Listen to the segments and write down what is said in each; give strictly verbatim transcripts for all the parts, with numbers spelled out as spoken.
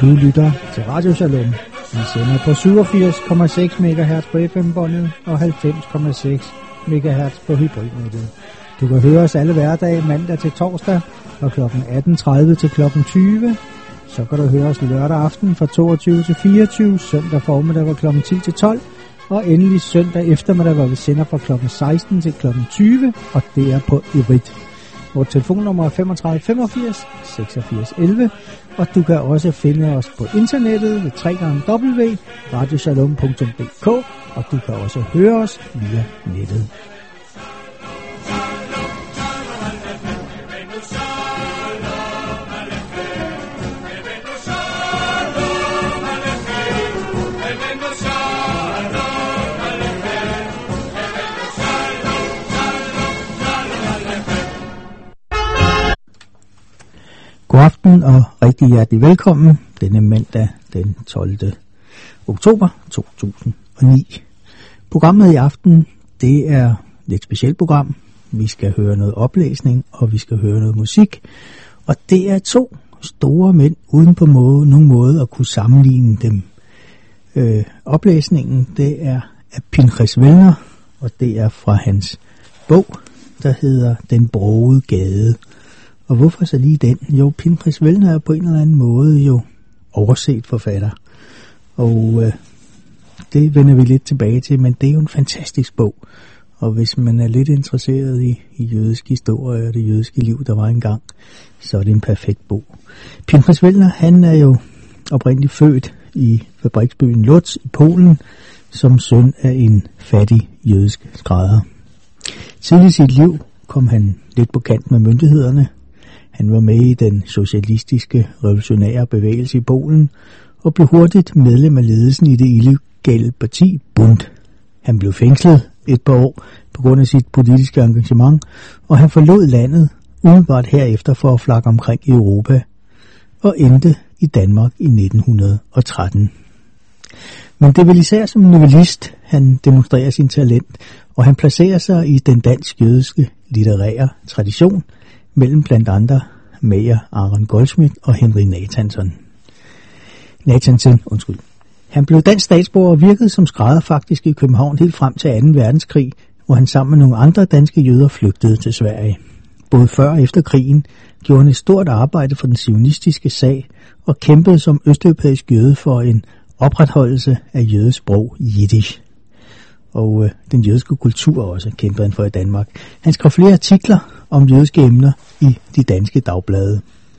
Du lytter til Radio Shalom. Vi sender på syvogfirs komma seks megahertz på F M-båndet og halvfems komma seks megahertz på hybridnettet. Du kan høre os alle hverdage mandag til torsdag fra klokken atten tredive til klokken tyve. Så kan du høre os lørdag aften fra toogtyve til fireogtyve, søndag formiddag fra klokken ti til tolv, og endelig søndag eftermiddag, hvor vi sender fra klokken seksten til klokken tyve, og det er på Irit. Vores telefonnummer er femogtredive femogfirs seksogfirs elleve, og du kan også finde os på internettet ved w w w punktum radioshalom punktum d k, og du kan også høre os via nettet. God aften og rigtig hjertelig velkommen denne mandag den tolvte oktober to tusind og ni. Programmet i aften, det er et specielt program. Vi skal høre noget oplæsning, og vi skal høre noget musik. Og det er to store mænd, uden på måde, nogen måde at kunne sammenligne dem. Øh, oplæsningen, det er af Pinchas Wellner, og det er fra hans bog, der hedder Den brogede gade. Og hvorfor så lige den? Jo, Pinchas Wellner er på en eller anden måde jo overset forfatter. Og øh, det vender vi lidt tilbage til, men det er jo en fantastisk bog. Og hvis man er lidt interesseret i, i jødisk historie og det jødiske liv, der var engang, så er det en perfekt bog. Pinchas Wellner, han er jo oprindeligt født i fabriksbyen Lodz i Polen, som søn af en fattig jødisk skrædder. Tidligt i sit liv kom han lidt på kant med myndighederne. Han var med i den socialistiske revolutionære bevægelse i Polen og blev hurtigt medlem af ledelsen i det illegale parti Bund. Han blev fængslet et par år på grund af sit politiske engagement, og han forlod landet umiddelbart herefter for at flakke omkring i Europa og endte i Danmark i nitten tretten. Men det er vel især som novellist, han demonstrerer sin talent, og han placerer sig i den dansk-jødiske litterære tradition mellem blandt andre Mayer Aaron Goldschmidt og Henry Nathanson. Nathanson, undskyld. Han blev dansk statsborger og virkede som skrædder faktisk i København helt frem til anden verdenskrig, hvor han sammen med nogle andre danske jøder flygtede til Sverige. Både før og efter krigen gjorde han et stort arbejde for den zionistiske sag og kæmpede som østeuropæisk jøde for en opretholdelse af jødisk sprog Jiddisch. Og øh, den jødiske kultur også kæmpede han for i Danmark. Han skrev flere artikler om jødiske emner i de danske dagblade.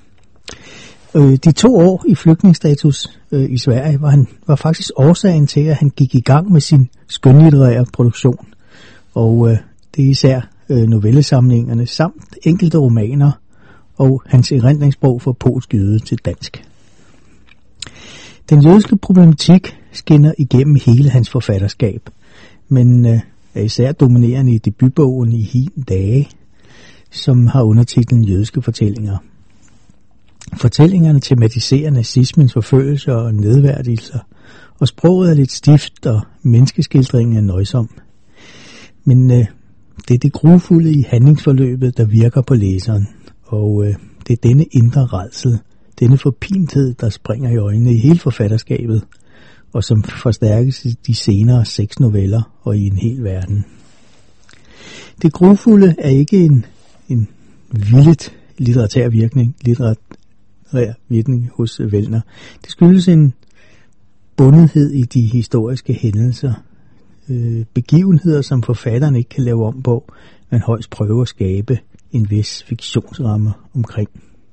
Øh, de to år i flygtningsstatus øh, i Sverige var, han, var faktisk årsagen til, at han gik i gang med sin skønlitterære produktion. Og øh, det er især øh, novellesamlingerne samt enkelte romaner og hans erindringsbog fra polsk jøde til dansk. Den jødiske problematik skinner igennem hele hans forfatterskab, men øh, er især dominerende i debutbogen I hin dage, som har undertitlen Jødiske fortællinger. Fortællingerne tematiserer nazismens forfølgelser og nedværdigelser, og sproget er lidt stift, og menneskeskildringen er nøjsom. Men øh, det er det grufulde i handlingsforløbet, der virker på læseren, og øh, det er denne indre rædsel, denne forpinthed, der springer i øjnene i hele forfatterskabet, og som forstærkes i de senere seks noveller og i en hel verden. Det grufulde er ikke en, en vildt litterær virkning, litterær virkning hos Wellner. Det skyldes en bundethed i de historiske hændelser, øh, begivenheder, som forfatteren ikke kan lave om på, men højst prøver at skabe en vis fiktionsramme omkring.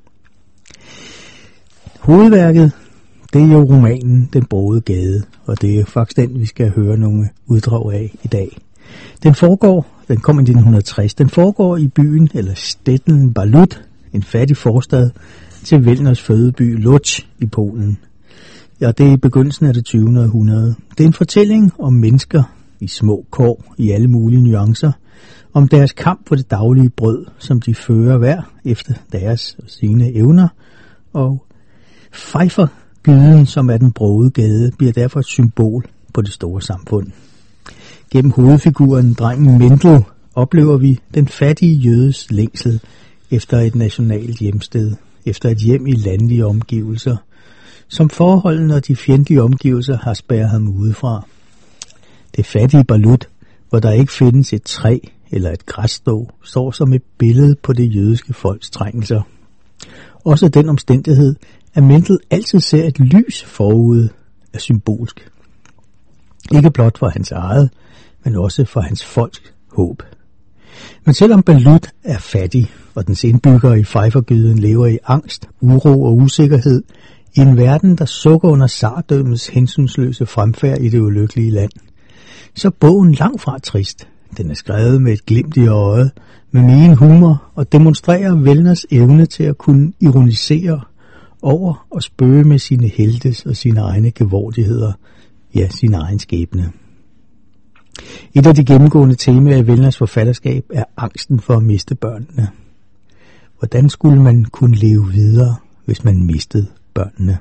Hovedværket, det er jo romanen Den brogede gade, og det er faktisk den, vi skal høre nogle uddrag af i dag. Den foregår, den kom i nitten tres, den foregår i byen, eller Stetten Balut, en fattig forstad til Wellners fødeby Lodz i Polen. Ja, det er i begyndelsen af det tyvende århundrede. Det er en fortælling om mennesker i små kår i alle mulige nuancer, om deres kamp for det daglige brød, som de fører hver efter deres og sine evner, og Pfeiffer-gyden, som er den brogede gade, bliver derfor et symbol på det store samfund. Gennem hovedfiguren, drengen Mendel, oplever vi den fattige jødes længsel efter et nationalt hjemsted, efter et hjem i landlige omgivelser, som forholdene og de fjendtlige omgivelser har spærret ham udefra. Det fattige Balut, hvor der ikke findes et træ eller et græsstrå, står som et billede på det jødiske folks trængelser. Også den omstændighed, at Mendel altid ser et lys forude, er symbolsk. Ikke blot for hans eget, men også for hans folks håb. Men selvom Balut er fattig, og dens indbyggere i Pfeiffergyden lever i angst, uro og usikkerhed, i en verden, der sukker under zardømmets hensynsløse fremfærd i det ulykkelige land, så er bogen langt fra trist. Den er skrevet med et glimt i øjet, med megen humor og demonstrerer Wellners evne til at kunne ironisere over og spøge med sine heltes og sine egne gevordigheder, ja, sin egen skæbne. Et af de gennemgående temaer i Wellners forfatterskab er angsten for at miste børnene. Hvordan skulle man kunne leve videre, hvis man mistede børnene?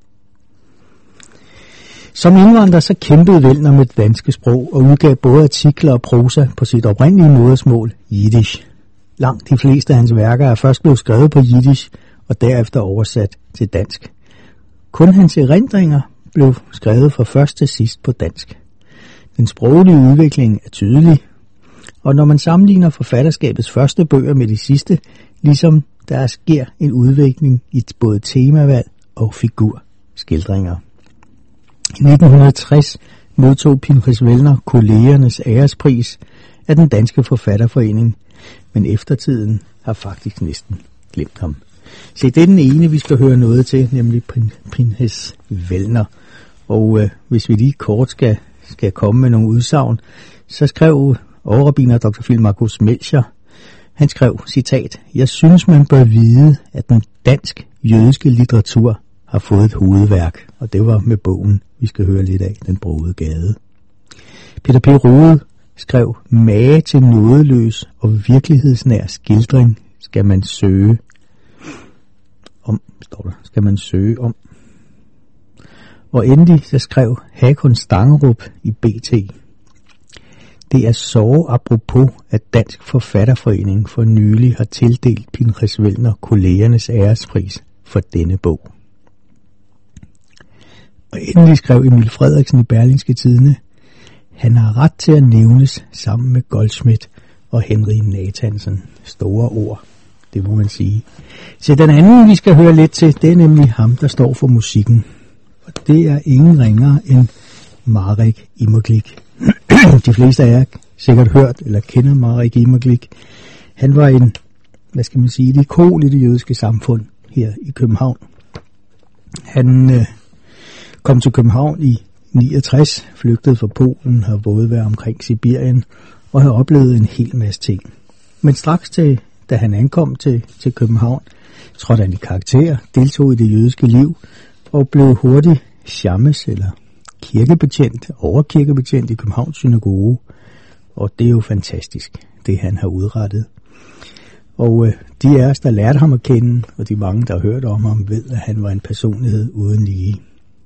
Som indvandrer så kæmpede Wellner med det danske sprog og udgav både artikler og prosa på sit oprindelige modersmål, Jiddisch. Langt de fleste af hans værker er først blevet skrevet på Jiddisch og derefter oversat til dansk. Kun hans erindringer blev skrevet fra først til sidst på dansk. Den sproglige udvikling er tydelig, og når man sammenligner forfatterskabets første bøger med de sidste, ligesom der sker en udvikling i både temavalg og figurskildringer. I nitten tres modtog Pinchas Wellner kollegernes ærespris af den danske forfatterforening, men eftertiden har faktisk næsten glemt ham. Se, det er den ene, vi skal høre noget til, nemlig Pinchas Wellner. Og øh, hvis vi lige kort skal, skal komme med nogle udsagn, så skrev overrabbiner doktor Phil Marcus Melcher, han skrev, citat, jeg synes, man bør vide, at den dansk-jødiske litteratur har fået et hovedværk, og det var med bogen, vi skal høre lidt af, Den brogede gade. Peter P. Rode skrev, mage til nådeløs og virkelighedsnær skildring skal man søge om, står der, skal man søge om. Og endelig så skrev Hakon Stangerup i B T, det er så apropos, at Dansk Forfatterforening for nylig har tildelt Pinchas Wellner kollegernes ærespris for denne bog. Og endelig skrev Emil Frederiksen i Berlingske Tidende, han har ret til at nævnes sammen med Goldschmidt og Henry Nathansen. Store ord, det må man sige. Så den anden, vi skal høre lidt til, det er nemlig ham, der står for musikken. Og det er ingen ringere end Marek Immerglik. De fleste af jer sikkert hørt eller kender Marek Immerglik. Han var en, hvad skal man sige, et ikon i det jødiske samfund her i København. Han øh, kom til København i niogtres, flygtede fra Polen, har både været omkring Sibirien og har oplevet en hel masse ting. Men straks til, da han ankom til, til København, trådte han i karakter, deltog i det jødiske liv og blev hurtigt shames eller kirkebetjent, overkirkebetjent i Københavns synagoge. Og det er jo fantastisk, det han har udrettet. Og øh, de af os, der lærte ham at kende, og de mange, der har hørt om ham, ved, at han var en personlighed uden lige.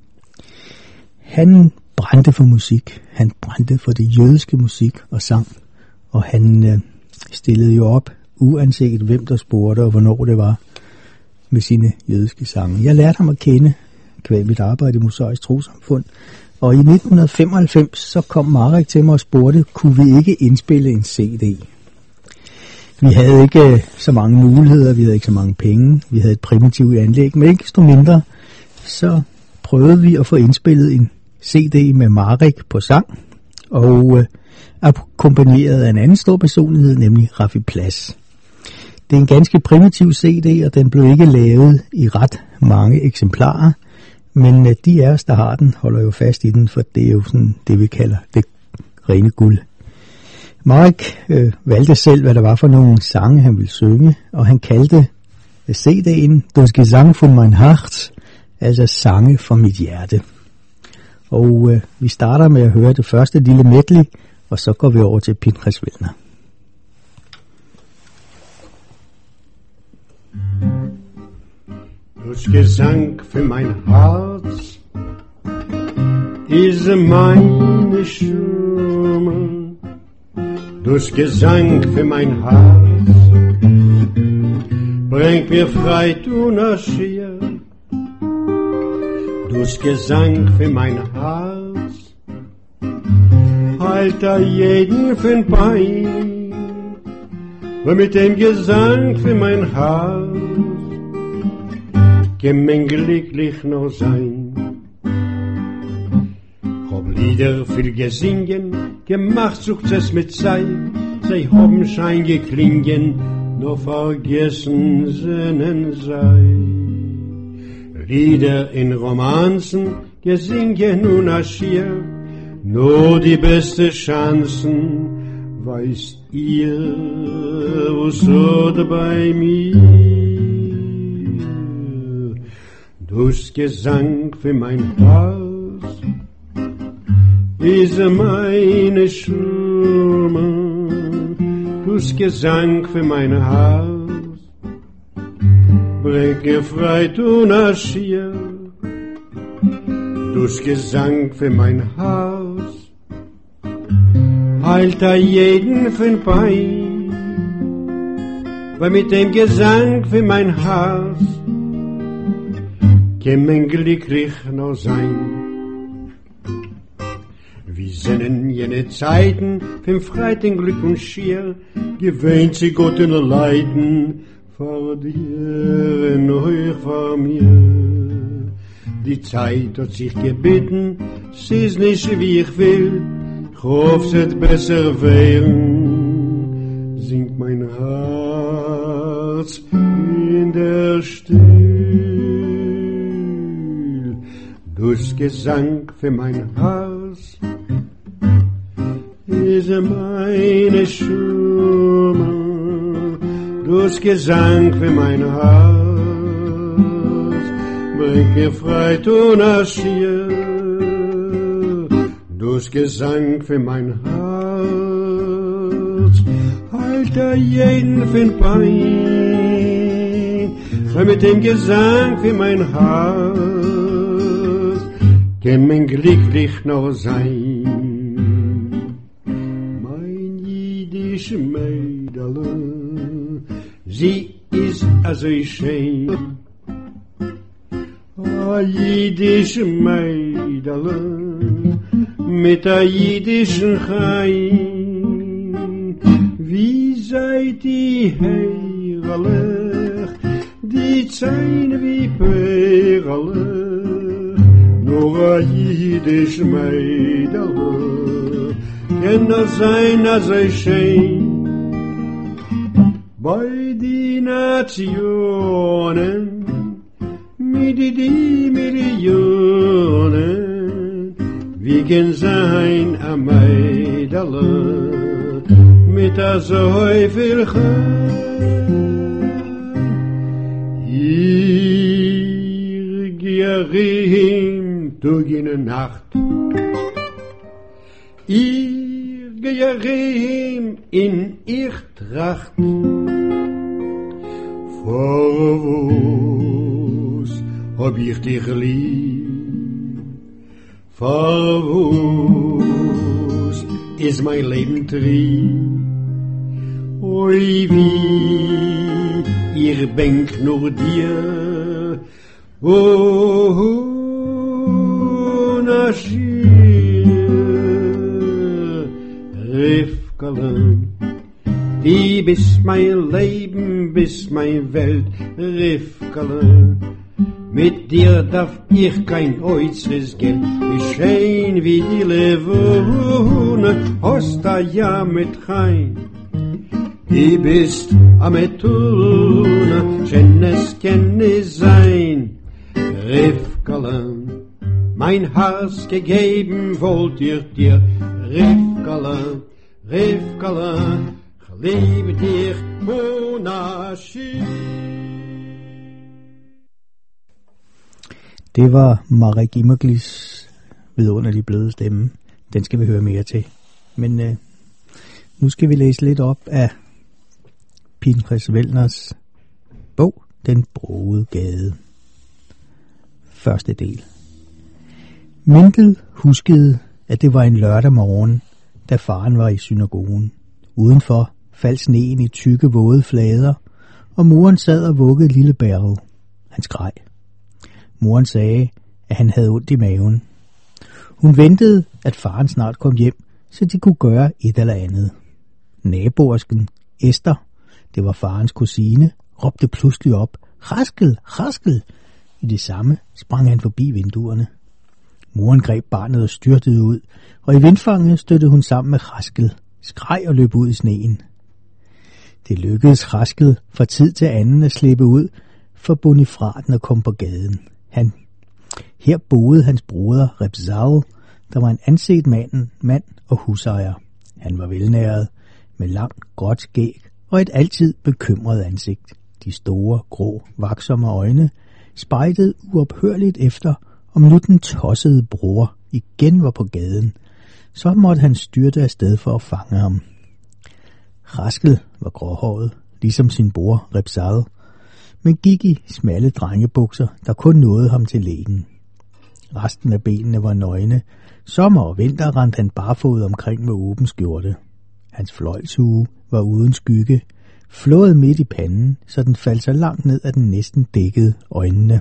Han brændte for musik. Han brændte for det jødiske musik og sang. Og han øh, stillede jo op, uanset hvem der spurgte og hvornår det var, med sine jødiske sange. Jeg lærte ham at kende kvæg mit arbejde i Mosaisk Trossamfund. Og i nitten femoghalvfems så kom Marek til mig og spurgte, kunne vi ikke indspille en C D? Vi havde ikke så mange muligheder, vi havde ikke så mange penge, vi havde et primitivt anlæg, men ikke desto mindre, så prøvede vi at få indspillet en C D med Marek på sang, og øh, akkompagneret af en anden stor personlighed, nemlig Raffi Plads. Det er en ganske primitiv C D, og den blev ikke lavet i ret mange eksemplarer, men øh, de af os, der har den, holder jo fast i den, for det er jo sådan det, vi kalder det rene guld. Marek øh, valgte selv, hvad der var for nogle sange, han ville synge, og han kaldte C D'en Das Gesang von mein Herz, altså sange fra mit hjerte. Og øh, vi starter med at høre det første lille medley, og så går vi over til Pinchas Wellner. Das Gesang für mein Herz ist meine Stimme. Das Gesang für mein Herz bringt mir Freit und Aschia. Das Gesang für mein Herz heilt da jeden von Bein, weil mit dem Gesang für mein Herz gemengelig noch sein. Hab Lieder viel gesingen, gemacht Success mit Zeit, sie haben Schein geklingen, nur vergessen seinen sei. Lieder in Romanzen, gesingen und aschier, nur die beste Chancen, weißt ihr, was so bei mir. Das Gesang für mein Herz ist meine Schirme, das Gesang für mein Herz bringt Gefreit und Aschier. Das Gesang für mein Herz heilt da jeden von Bein, weil mit dem Gesang für mein Herz kämen glücklich noch sein. Wie sinnen jene Zeiten vom Freitag Glück und Schier, gewöhnt sie Gott in der Leiden, vor dir und euch vor mir. Die Zeit hat sich gebeten, sie ist nicht wie ich will, ich hoffe, es wird besser werden, singt mein Herz in der Still. Das Gesang für mein Herz ist meine Schumme, das Gesang für mein Herz bringt mir Freit und Aschier. Das Gesang für mein Herz heilt da jeden von Bein, weil mit dem Gesang für mein Herz kann man glücklich noch sein. Mein jüdisch Mädel, sie ist also schön. A jüdisch Mädel mit a jüdischen Chaim, wie seid die herrlich, die Zein wie Perle, nur a jüdisch Mädel kann das sein als ein schön. Bei die Nationen mit die Millionen, wie kann sein a Mädel mit a so viel Chaim. Ihr Gerim Tag in Nacht, ihr Gerim in ihr Tracht, vor hab ich dich lieb, verwus ist mein Leben trieb. Oi, wie ihr bänk nur dir, oh, Naschir, Rivkalen, die bist mein Leben, bist mein Welt, Rivkalen. Mit dir darf ich kein äußeres Geld, wie schön wie die Levone, hast da ja mit rein. Die bist am Etuna, schönes kann es sein. Rivkalen, mein Herz gegeben wollt ihr dir, Rivkalen, Rivkalen, ich liebe dich, Monaschi. Det var Marek Immerglis vidunderlige bløde stemme. Den skal vi høre mere til. Men øh, nu skal vi læse lidt op af Pinchas Wellners bog, Den brogede gade. Første del. Mendel huskede, at det var en lørdag morgen, da faren var i synagogen. Udenfor faldt sneen i tykke våde flader, og moren sad og vuggede lille Beryl. Han skreg. Moren sagde, at han havde ondt i maven. Hun ventede, at faren snart kom hjem, så de kunne gøre et eller andet. Naboersken, Esther, det var farens kusine, råbte pludselig op, Raskel, Raskel! I det samme sprang han forbi vinduerne. Moren greb barnet og styrtede ud, og i vindfanget støttede hun sammen med Raskel, skreg og løb ud i sneen. Det lykkedes Raskel fra tid til anden at slippe ud for Bonifraten og kom på gaden. Han, her boede hans broder Repsal, der var en anset mand, mand og husejer. Han var velnæret, med langt gråt skæg og et altid bekymret ansigt. De store, grå, vaksomme øjne spejtede uophørligt efter, om nu den tossede bror igen var på gaden. Så måtte han styrte afsted for at fange ham. Raskel var gråhåret, ligesom sin bror Repsal, men gik i smalle drengebukser, der kun nåede ham til lægen. Resten af benene var nøgne. Sommer og vinter rendte han barfod omkring med åben skjorte. Hans fløjlshue var uden skygge, flået midt i panden, så den faldt så langt ned, at den næsten dækkede øjnene.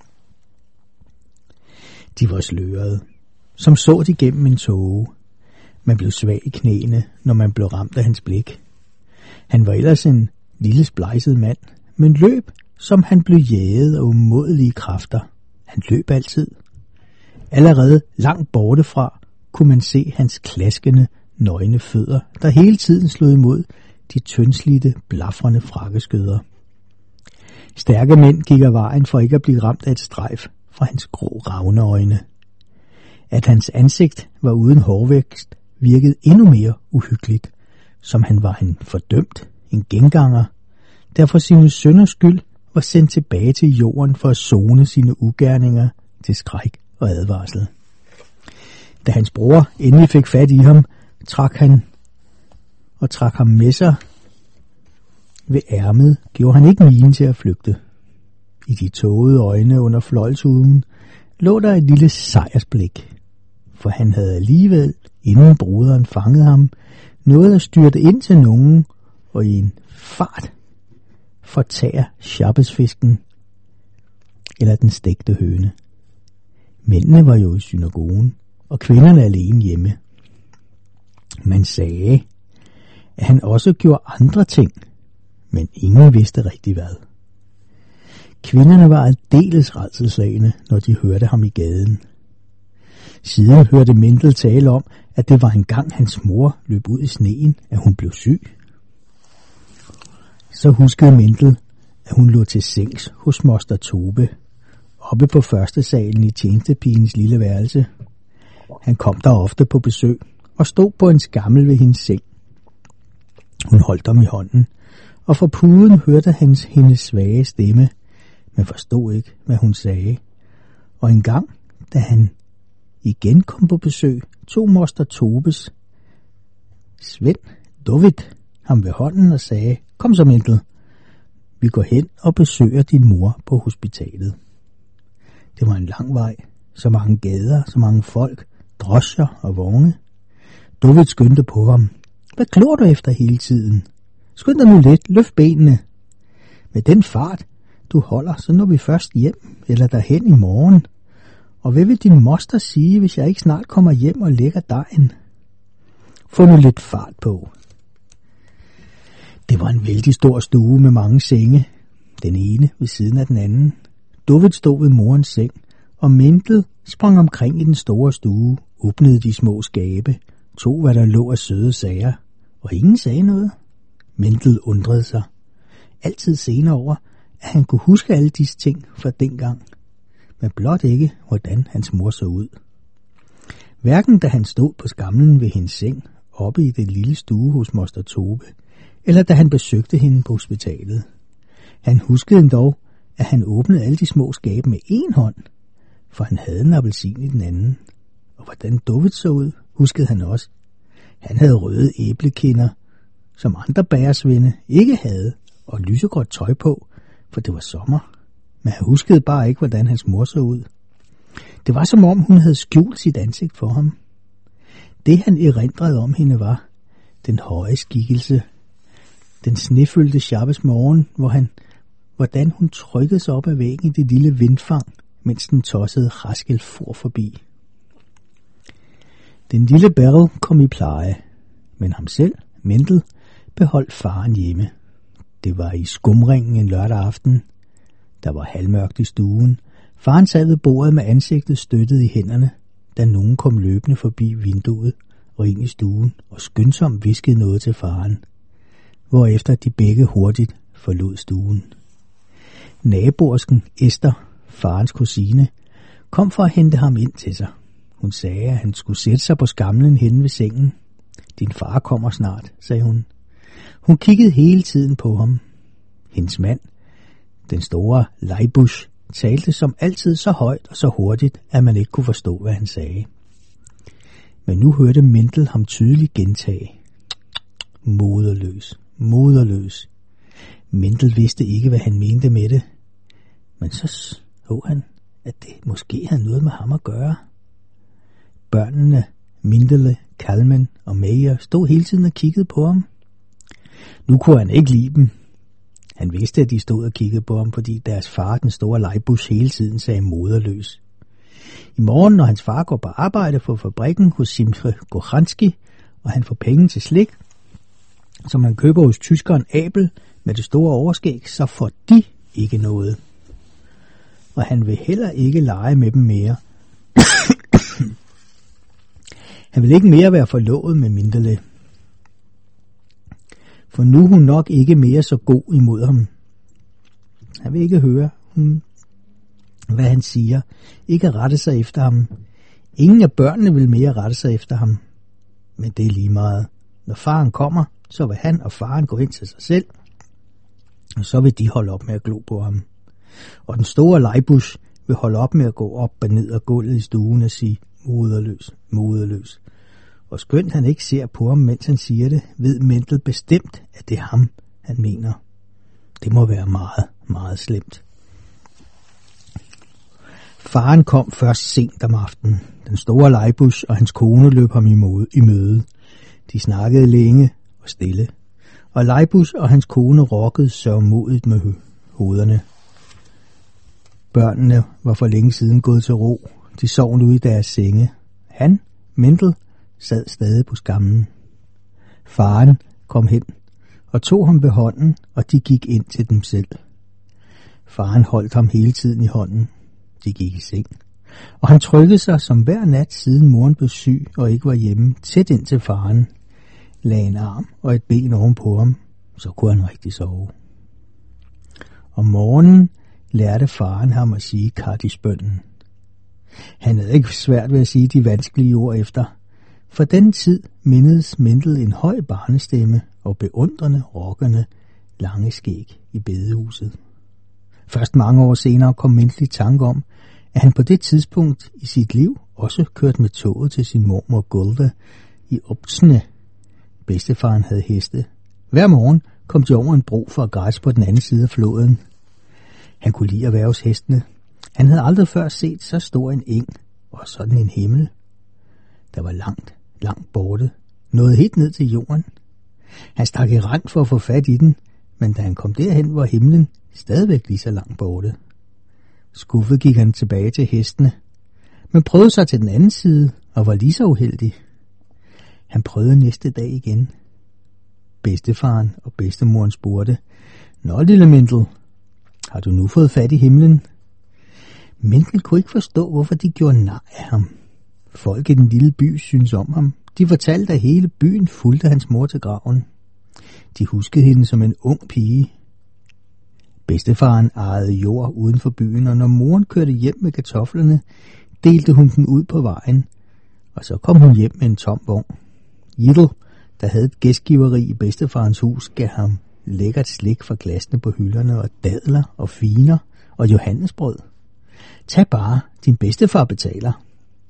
De var slørede, som så de gennem en tåge. Man blev svag i knæene, når man blev ramt af hans blik. Han var ellers en lille splejset mand, men løb, som han blev jaget af umådelige kræfter. Han løb altid. Allerede langt bortefra kunne man se hans klaskende, nøgne fødder, der hele tiden slog imod de tyndslidte, blafrende frakkeskøder. Stærke mænd gik af vejen for ikke at blive ramt af et strejf fra hans grå ravneøjne. At hans ansigt var uden hårvækst, virkede endnu mere uhyggeligt, som han var en fordømt, en genganger, der for sine sønders skyld var sendt tilbage til jorden for at sone sine ugerninger til skræk og advarsel. Da hans bror endelig fik fat i ham, trak han og trak ham med sig ved ærmet, gjorde han ikke mine til at flygte. I de tågede øjne under fløjlshuden lå der et lille sejrsblik, for han havde alligevel, inden broderen fangede ham, noget at styrte ind til nogen og i en fart fortære shabbesfisken eller den stegte høne. Mændene var jo i synagogen, og kvinderne alene hjemme. Man sagde, at han også gjorde andre ting, men ingen vidste rigtig hvad. Kvinderne var aldeles rædselsslagne, når de hørte ham i gaden. Siden hørte Mendel tale om, at det var engang hans mor løb ud i sneen, at hun blev syg. Så huskede Mendel, at hun lå til sengs hos moster Tobe, oppe på første salen i tjenestepigens lille værelse. Han kom der ofte på besøg og stod på en skammel ved hendes seng. Hun holdt ham i hånden, og fra puden hørte han hendes svage stemme, men forstod ikke, hvad hun sagde. Og en gang, da han igen kom på besøg, tog moster Tobes Svend David ham ved hånden og sagde, kom så Mendel, vi går hen og besøger din mor på hospitalet. Det var en lang vej, så mange gader, så mange folk, drosjer og vogne. David skyndte på ham. Hvad klår du efter hele tiden? Skynd dig nu lidt, løft benene. Med den fart, du holder, så når vi først hjem, eller derhen i morgen. Og hvad vil din moster sige, hvis jeg ikke snart kommer hjem og lægger dejen? Få nu lidt fart på. Det var en vældig stor stue med mange senge, den ene ved siden af den anden. David stod ved morens seng, og Mendel sprang omkring i den store stue, åbnede de små skabe, tog hvad der lå af søde sager, og ingen sagde noget. Mendel undrede sig, altid senere over, at han kunne huske alle disse ting fra dengang, men blot ikke, hvordan hans mor så ud. Hverken da han stod på skamlen ved hendes seng, oppe i den lille stue hos moster Tobe, eller da han besøgte hende på hospitalet. Han huskede dog, at han åbnede alle de små skabe med én hånd, for han havde en appelsin i den anden. Og hvordan David så ud, huskede han også. Han havde røde æblekinder, som andre bagersvende ikke havde, og lysegråt tøj på, for det var sommer. Men han huskede bare ikke, hvordan hans mor så ud. Det var som om, hun havde skjult sit ansigt for ham. Det han erindrede om hende var den høje skikkelse, den snefyldte Shabbes morgen, hvor han, hvordan hun trykkede sig op ad væggen i det lille vindfang, mens den tossede Raskel for forbi. Den lille Beryl kom i pleje, men ham selv, Mendel, beholdt faren hjemme. Det var i skumringen en lørdag aften. Der var halvmørkt i stuen. Faren sad ved bordet med ansigtet støttet i hænderne, da nogen kom løbende forbi vinduet og ind i stuen og skyndsomt viskede noget til faren, hvorefter de begge hurtigt forlod stuen. Naboersken Esther, farens kusine, kom for at hente ham ind til sig. Hun sagde, at han skulle sætte sig på skamlen henne ved sengen. Din far kommer snart, sagde hun. Hun kiggede hele tiden på ham. Hendes mand, den store Leibusch, talte som altid så højt og så hurtigt, at man ikke kunne forstå, hvad han sagde. Men nu hørte Mendel ham tydeligt gentage. Moderløs, moderløs. Mendel vidste ikke, hvad han mente med det. Men så så han, at det måske havde noget med ham at gøre. Børnene, Mindele, Kalmen og Meyer stod hele tiden og kiggede på ham. Nu kunne han ikke lide dem. Han vidste, at de stod og kiggede på ham, fordi deres far, den store Leibusch, hele tiden sagde moderløs. I morgen, når hans far går på arbejde for fabrikken hos Simche Gochanski, og han får penge til slik, som han køber hos tyskeren Abel med det store overskæg, så får de ikke noget. Og han vil heller ikke lege med dem mere. Han vil ikke mere være forlovet med Mindele. For nu er hun nok ikke mere så god imod ham. Han vil ikke høre, hun, hvad han siger. Ikke rette sig efter ham. Ingen af børnene vil mere rette sig efter ham. Men det er lige meget. Når faren kommer, så vil han og faren gå ind til sig selv. Og så vil de holde op med at glo på ham. Og den store Leibusch vil holde op med at gå op og ned og gulvet i stuen og sige moderløs, moderløs. Og skønt han ikke ser på ham, mens han siger det, ved Mendel bestemt, at det er ham, han mener. Det må være meget, meget slemt. Faren kom først sent om aftenen. Den store Leibusch og hans kone løb ham i møde. De snakkede længe og stille, og Leibusch og hans kone rokkede sørgmodigt med hovederne. Børnene var for længe siden gået til ro. De sov nu i deres senge. Han, Mendel, sad stadig på skammen. Faren kom hen og tog ham ved hånden, og de gik ind til dem selv. Faren holdt ham hele tiden i hånden. De gik i seng, og han trykkede sig som hver nat, siden moren blev syg og ikke var hjemme, tæt ind til faren, lagde en arm og et ben ovenpå ham, så kunne han rigtig sove. Om morgenen lærte faren ham at sige Kaddish-bønnen. Han havde ikke svært ved at sige de vanskelige ord efter. For den tid mindedes Mendel en høj barnestemme og beundrende, rokkende, lange skæg i bedehuset. Først mange år senere kom Mendel i tanke om, at han på det tidspunkt i sit liv også kørte med toget til sin mormor Gulda i Opsne. Bedstefaren havde heste. Hver morgen kom de over en bro for at græsse på den anden side af floden. Han kunne lide at være hos hestene. Han havde aldrig før set så stor en eng og sådan en himmel. Der var langt, langt borte, nåede helt ned til jorden. Han stak i rand for at få fat i den, men da han kom derhen, var himlen stadigvæk lige så langt borte. Skuffet gik han tilbage til hestene, men prøvede sig til den anden side og var lige så uheldig. Han prøvede næste dag igen. Bedstefaren og bedstemoren spurgte, "Nå, lille Mendel, har du nu fået fat i himlen?" Mendel kunne ikke forstå, hvorfor de gjorde nar af ham. Folk i den lille by syntes om ham. De fortalte, at hele byen fulgte hans mor til graven. De huskede hende som en ung pige. Bedstefaren ejede jord uden for byen, og når moren kørte hjem med kartoflerne, delte hun den ud på vejen, og så kom hun hjem med en tom vogn. Jittel, der havde et gæstgiveri i bedstefarens hus, gav ham lækkert slik fra glasene på hylderne og dadler og finer og johannesbrød. Tag bare, din bedstefar betaler.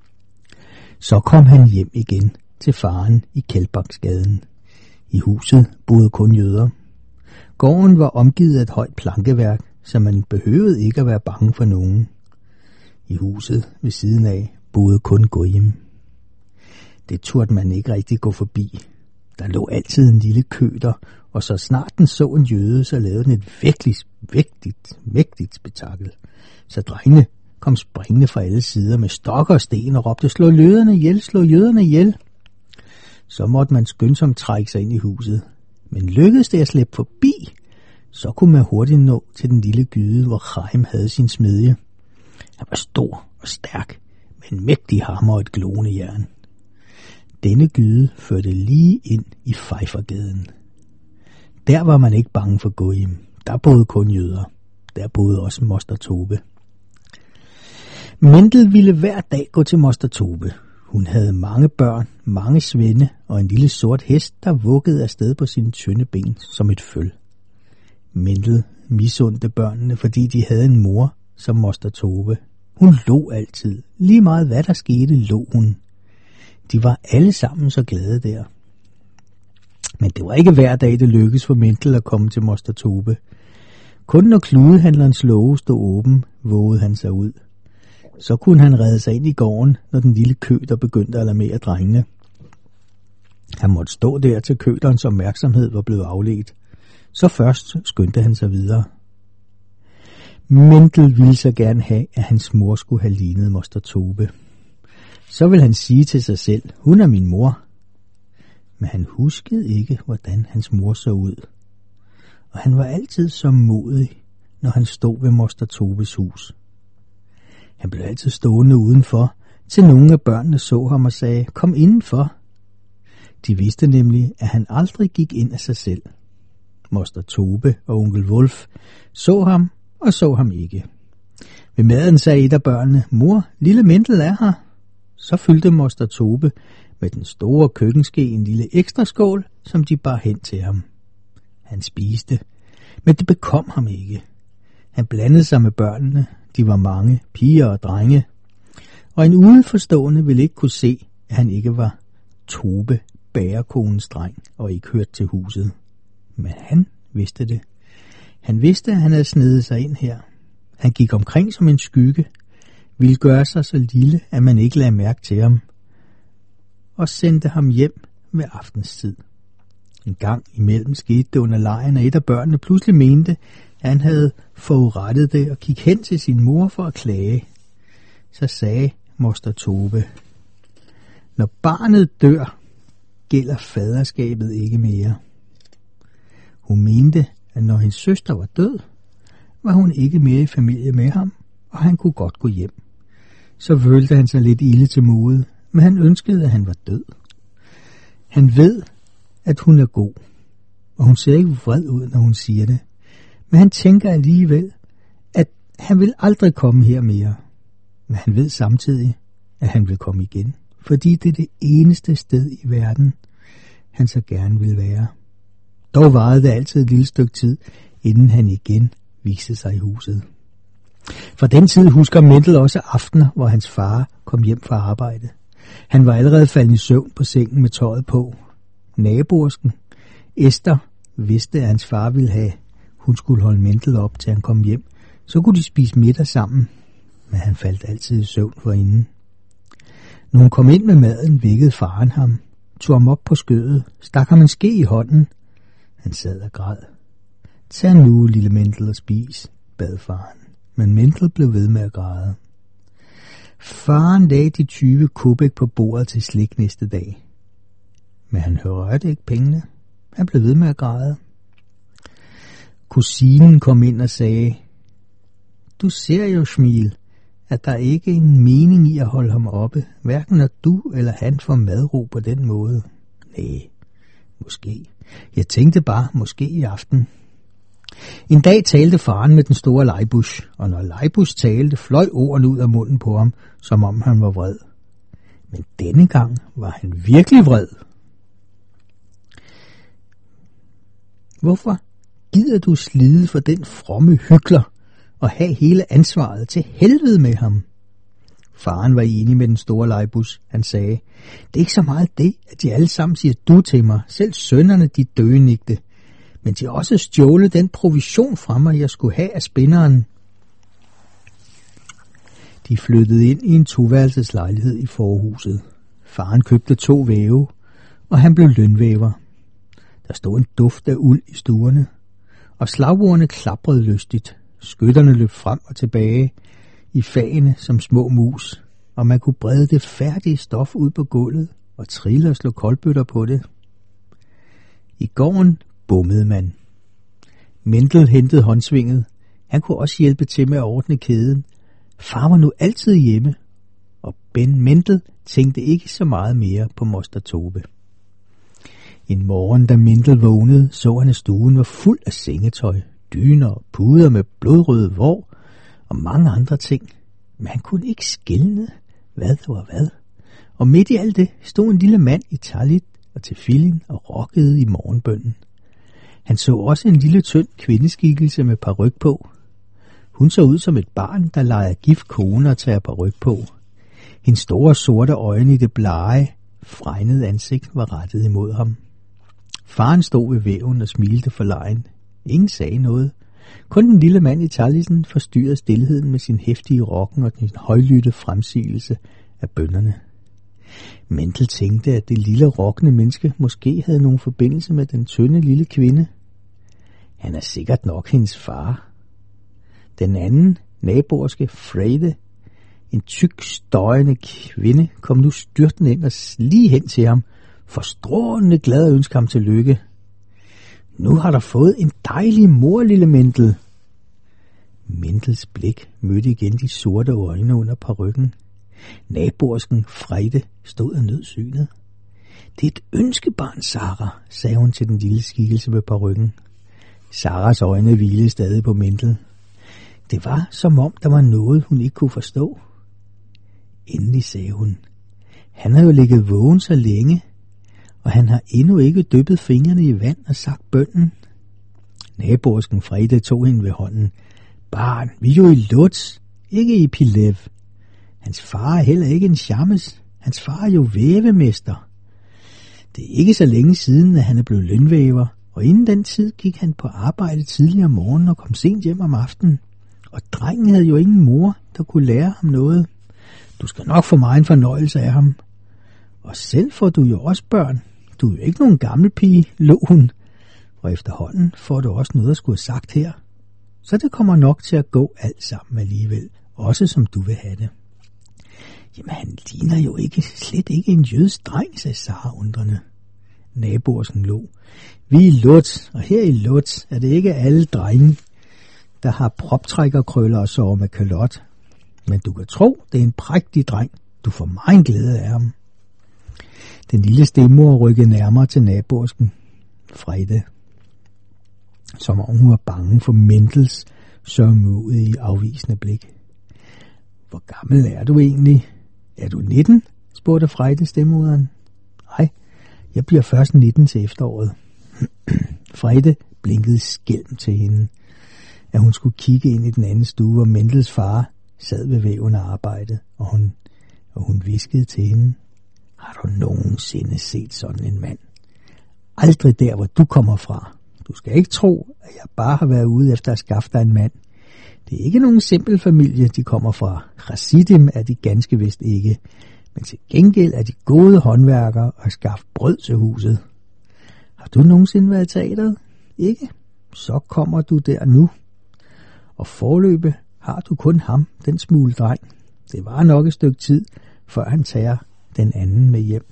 Så kom han hjem igen til faren i Kjeldbaksgaden. I huset boede kun jøder. Gården var omgivet af et højt plankeværk, så man behøvede ikke at være bange for nogen. I huset ved siden af boede kun goyim. Det turde man ikke rigtig gå forbi. Der lå altid en lille kø der, og så snart den så en jøde, så lavede den et virkelig, vigtigt, mægtigt spektakel. Så drengene kom springende fra alle sider med stokker og sten og råbte, slå jøderne ihjel, slå jøderne ihjel. Så måtte man skyndsomt trække sig ind i huset. Men lykkedes det at slippe forbi, så kunne man hurtigt nå til den lille gyde, hvor Chaim havde sin smedje. Han var stor og stærk, med en mægtig hammer og et glående jern. Denne gyde førte lige ind i Pfeiffergaden. Der var man ikke bange for Goyim. Der boede kun jøder. Der boede også Moster Tobe. Mendel ville hver dag gå til Moster Tobe. Hun havde mange børn, mange svende og en lille sort hest, der vuggede afsted på sine tynde ben som et føl. Mendel misundte børnene, fordi de havde en mor som Moster Tobe. Hun lå altid. Lige meget hvad der skete, lå hun. De var alle sammen så glade der. Men det var ikke hver dag, det lykkedes for Mendel at komme til Moster Tobe. Kun når kludehandlerens låge stod åben, vågede han sig ud. Så kunne han redde sig ind i gården, når den lille køter begyndte at alarmere drengene. Han måtte stå der, til køterens opmærksomhed var blevet afledt. Så først skyndte han sig videre. Mendel ville så gerne have, at hans mor skulle have lignet Moster Tobe. Så ville han sige til sig selv, hun er min mor. Men han huskede ikke, hvordan hans mor så ud. Og han var altid så modig, når han stod ved Moster Tobes hus. Han blev altid stående udenfor, til nogle af børnene så ham og sagde, kom indenfor. De vidste nemlig, at han aldrig gik ind af sig selv. Moster Tobe og onkel Wolf så ham og så ham ikke. Ved maden sagde et af børnene, mor, lille Mendel er her. Så fyldte Moster Tobe med den store køkkenske en lille ekstra skål, som de bar hen til ham. Han spiste, men det bekom ham ikke. Han blandede sig med børnene. De var mange, piger og drenge. Og en udenforstående ville ikke kunne se, at han ikke var Tobe, bagerkonens dreng, og ikke hørte til huset. Men han vidste det. Han vidste, at han havde snedet sig ind her. Han gik omkring som en skygge, ville gøre sig så lille, at man ikke lagde mærke til ham, og sendte ham hjem ved aftenstid. En gang imellem skete det under legen, at et af børnene pludselig mente, at han havde forurettet det og gik hen til sin mor for at klage. Så sagde Moster Tobe, når barnet dør, gælder faderskabet ikke mere. Hun mente, at når hendes søster var død, var hun ikke mere i familie med ham, og han kunne godt gå hjem. Så følte han sig lidt ilde til mode, men han ønskede, at han var død. Han ved, at hun er god, og hun ser ikke vred ud, når hun siger det. Men han tænker alligevel, at han vil aldrig komme her mere. Men han ved samtidig, at han vil komme igen, fordi det er det eneste sted i verden, han så gerne vil være. Dog varede det altid et lille stykke tid, inden han igen viste sig i huset. Fra den tid husker Mendel også aftener, hvor hans far kom hjem fra arbejde. Han var allerede faldet i søvn på sengen med tøjet på. Naboersken, Esther, vidste, at hans far ville have, hun skulle holde Mendel op, til han kom hjem. Så kunne de spise middag sammen, men han faldt altid i søvn forinden. Når hun kom ind med maden, vækkede faren ham, tog ham op på skødet, stak ham en ske i hånden. Han sad og græd. Tag nu, lille Mendel, og spis, bad faren. Men Mendel blev ved med at græde. Faren lagde de tyve kubik på bordet til slik næste dag. Men han hørte ikke pengene. Han blev ved med at græde. Kusinen kom ind og sagde, du ser jo, Smil, at der ikke er en mening i at holde ham oppe, hverken når du eller han får madro på den måde. Næh, måske. Jeg tænkte bare, måske i aften. En dag talte faren med den store Leibusch, og når Leibusch talte, fløj ordene ud af munden på ham, som om han var vred. Men denne gang var han virkelig vred. Hvorfor gider du slide for den fromme hykler og have hele ansvaret? Til helvede med ham. Faren var enig med den store Leibusch. Han sagde, det er ikke så meget det, at de alle sammen siger du til mig. Selv sønnerne, de døgenigte. Men de også stjålet den provision fra mig, jeg skulle have af spinderen. De flyttede ind i en toværelseslejlighed i forhuset. Faren købte to væve, og han blev lønvæver. Der stod en duft af uld i stuerne, og slagordene klaprede lystigt. Skytterne løb frem og tilbage. i fagene som små mus, og man kunne brede det færdige stof ud på gulvet og trille og slå koldbøtter på det. I gården bummede man. Mendel hentede håndsvinget. Han kunne også hjælpe til med at ordne kæden. Far var nu altid hjemme, og Ben Mendel tænkte ikke så meget mere på moster Tove. En morgen, da Mendel vågnede, så han, at stuen var fuld af sengetøj, dyner og puder med blodrøde vår og mange andre ting. Men han kunne ikke skelne, hvad var hvad. Og midt i alt det stod en lille mand i talit og tefillin og rokkede i morgenbønnen. Han så også en lille tynd kvindeskikkelse med paryk på. Hun så ud som et barn, der leger gift kone og tager paryk på. Hendes store sorte øjne i det blege, fregnede ansigt var rettet imod ham. Faren stod ved væven og smilte forlegen. Ingen sagde noget. Kun den lille mand i talisen forstyrrede stilheden med sin heftige rokken og den højlytte fremsigelse af bønnerne. Mendel tænkte, at det lille rokkende menneske måske havde nogen forbindelse med den tynde lille kvinde. Han er sikkert nok hendes far. Den anden, naboerske Frede, en tyk, støjende kvinde, kom nu styrtende ind og lige hen til ham, forstrålende glad og ønskede ham til lykke. Nu har der fået en dejlig mor, lille Mendel. Mendels blik mødte igen de sorte øjne under parykken. Naboersken Frede stod og nød synet. Det er et ønskebarn, Sara, sagde hun til den lille skikkelse med parykken. Saras øjne hvilede stadig på Mendel. Det var, som om der var noget, hun ikke kunne forstå. Endelig sagde hun, han har jo ligget vågen så længe, og han har endnu ikke dyppet fingrene i vand og sagt bønnen. Naboersken Frede tog hende ved hånden. Barn, vi er jo i Lutz, ikke i Pilev. Hans far er heller ikke en Chames. Hans far er jo vævemester. Det er ikke så længe siden, at han er blevet lønvæver, og inden den tid gik han på arbejde tidligere om morgenen og kom sent hjem om aftenen. Og drengen havde jo ingen mor, der kunne lære ham noget. Du skal nok få mig en fornøjelse af ham. Og selv får du jo også børn. Du er jo ikke nogen gammel pige, lå hun. Og efterhånden får du også noget at skulle have sagt her. Så det kommer nok til at gå alt sammen alligevel, også som du vil have det. Jamen, han ligner jo ikke, slet ikke en jødisk dreng, sagde Sara undrende. Naboersken lå. Vi er i Lutz, og her i Lutz er det ikke alle drenge, der har proptrækkerkrøller og sover med kalot. Men du kan tro, det er en prægtig dreng. Du får meget glæde af ham. Den lille stemmor rykkede nærmere til naboersken Frede, som om hun var bange for Mendels sørgmodige afvisende blik. Hvor gammel er du egentlig? Er du nitten? Spurgte Frede stemmoderen. Nej, jeg bliver først nitten til efteråret. Frede blinkede skælm til hende, at hun skulle kigge ind i den anden stue, hvor Mendels far sad ved væven og arbejdede, og hun, og hun viskede til hende. Har du nogensinde set sådan en mand? Aldrig der, hvor du kommer fra. Du skal ikke tro, at jeg bare har været ude efter at skaffe dig en mand. Det er ikke nogen simpel familie, de kommer fra. Chassidim er de ganske vist ikke, men til gengæld er de gode håndværkere og skaffe brød til huset. Har du nogensinde været i teateret? Ikke? Så kommer du der nu. Og forløbe har du kun ham, den smule dreng. Det var nok et stykke tid, før han tager den anden med hjem.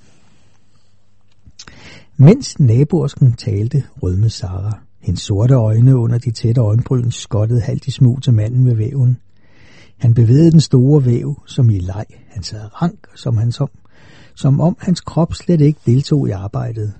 Mens naboersken talte, rødmede Sara. Hendes sorte øjne under de tætte øjenbryn skottede halvt i smug til manden ved væven. Han bevægede den store væv, som i leg. Han sad rank, som, han som, som om hans krop slet ikke deltog i arbejdet.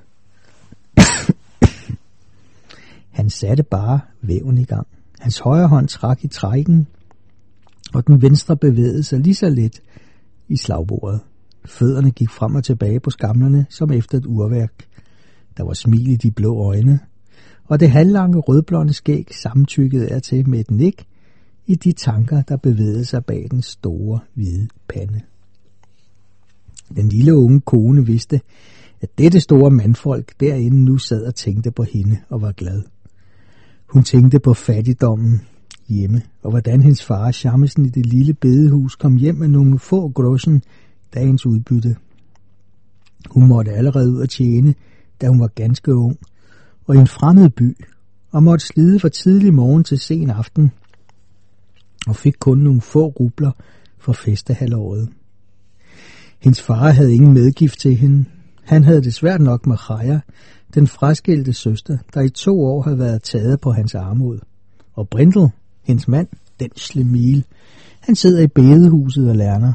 Han satte bare væven i gang. Hans højre hånd trak i trækken, og den venstre bevægede sig lige så let i slagbordet. Fødderne gik frem og tilbage på skamlerne, som efter et urværk. Der var smil i de blå øjne, og det halvlange rødblonde skæg samtykkede er til med et nik i de tanker, der bevægede sig bag den store, hvide pande. Den lille unge kone vidste, at dette store mandfolk derinde nu sad og tænkte på hende og var glad. Hun tænkte på fattigdommen hjemme, og hvordan hendes far Chamesen i det lille bedehus kom hjem med nogle få groschen dagens udbytte. Hun måtte allerede ud at tjene, da hun var ganske ung, og i en fremmed by, og måtte slide fra tidlig morgen til sen aften. og fik kun nogle få rubler for festehalvåret. Hendes far havde ingen medgift til hende. Han havde det svært nok med Raja, den fraskilte søster, der i to år havde været taget på hans armod. Og Brindel, hendes mand, den slemil, han sidder i bedehuset og lærner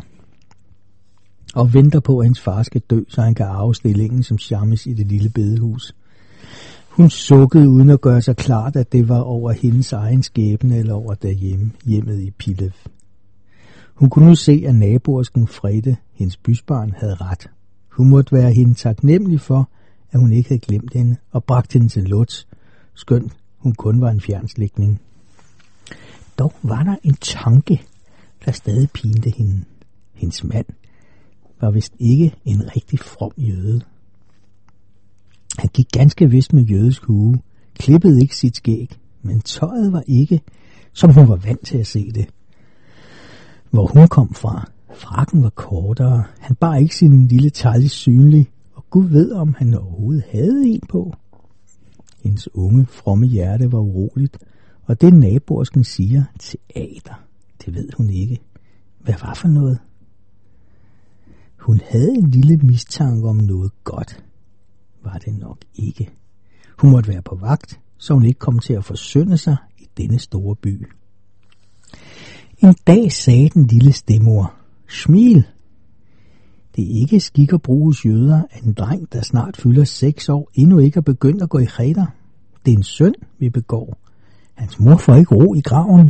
og venter på, at hendes far skal dø, så han kan arve stillingen som shammis i det lille bedehus. Hun sukkede uden at gøre sig klart, at det var over hendes egen skæbne eller over derhjemme, hjemmet i Pilev. Hun kunne nu se, at naboersken Frede, hendes bysbarn, havde ret. Hun måtte være hende taknemmelig for, at hun ikke havde glemt hende og bragt hende til Lutz, skønt hun kun var en fjernslægtning. Dog var der en tanke, der stadig pinte hende. Hendes mand var vist ikke en rigtig from jøde. Han gik ganske vist med jødisk hue, klippede ikke sit skæg, men tøjet var ikke, som hun var vant til at se det. Hvor hun kom fra, frakken var kortere, han bar ikke sin lille talje synlig, og Gud ved, om han overhovedet havde en på. Hendes unge, fromme hjerte var uroligt, og det naboersken siger, teater, det ved hun ikke. Hvad var for noget? Hun havde en lille mistanke om noget godt. Var det nok ikke. Hun måtte være på vagt, så hun ikke kom til at forsynde sig i denne store by. En dag sagde den lille stemor, smil. Det er ikke skik at bruge hos jøder, at en dreng, der snart fylder seks år, endnu ikke er begyndt at gå i cheder. Det er en synd, vi begår. Hans mor får ikke ro i graven.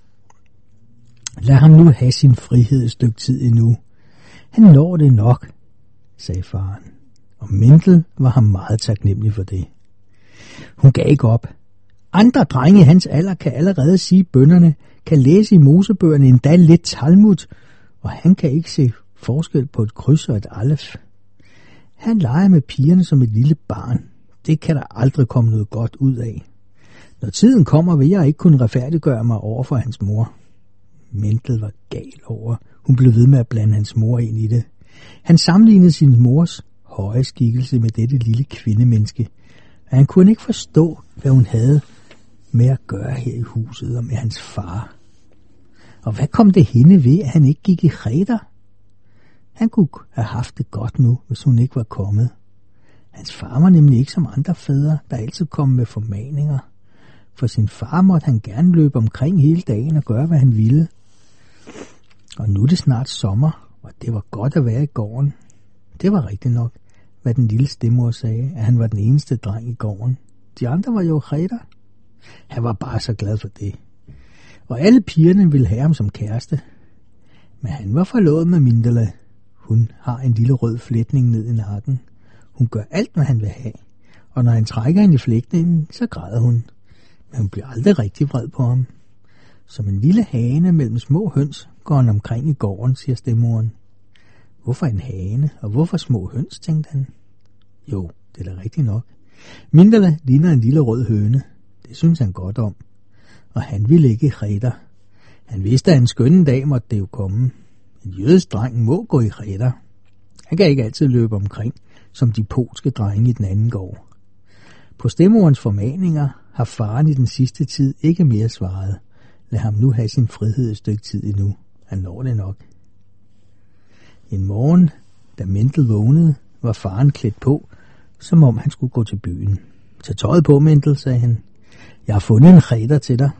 Lad ham nu have sin frihed et stykke tid endnu. Han når det nok, sagde faren, og Mendel var ham meget taknemmelig for det. Hun gav ikke op. Andre drenge i hans alder kan allerede sige bønnerne, kan læse i mosebøgerne endda lidt Talmud, og han kan ikke se forskel på et kryds og et alef. Han leger med pigerne som et lille barn. Det kan der aldrig komme noget godt ud af. Når tiden kommer, vil jeg ikke kunne retfærdiggøre mig over for hans mor. Mendel var gal over. Hun blev ved med at blande hans mor ind i det. Han sammenlignede sin mors høje skikkelse med dette lille kvindemenneske. Og han kunne ikke forstå, hvad hun havde med at gøre her i huset og med hans far. Og hvad kom det hende ved, at han ikke gik i cheder? Han kunne have haft det godt nu, hvis hun ikke var kommet. Hans far var nemlig ikke som andre fædre, der altid kom med formaninger. For sin far måtte han gerne løbe omkring hele dagen og gøre, hvad han ville. Og nu er det snart sommer, og det var godt at være i gården. Det var rigtigt nok, hvad den lille stemor sagde, at han var den eneste dreng i gården. De andre var jo cheder. Han var bare så glad for det. Og alle pigerne ville have ham som kæreste. Men han var forlovet med Mindela. Hun har en lille rød flætning ned i nakken. Hun gør alt, hvad han vil have. Og når han trækker hende i flætningen, så græder hun. Men hun bliver aldrig rigtig vred på ham. Som en lille hane mellem små høns går han omkring i gården, siger stemmoren. Hvorfor en hane, og hvorfor små høns, tænkte han. Jo, det er da rigtigt nok. Mindela ligner en lille rød høne. Det synes han godt om. Og han ville ikke i cheder. Han vidste, at en skønne dag måtte det jo komme. En jødisk dreng må gå i cheder. Han kan ikke altid løbe omkring, som de polske drenge i den anden gård. På stemorens formaninger har faren i den sidste tid ikke mere svaret. Lad ham nu have sin frihed et stykke tid endnu. Han når det nok. En morgen, da Mendel vågnede, var faren klædt på, som om han skulle gå til byen. Tag tøjet på, Mendel, sagde han. Jeg har fundet en cheder til dig.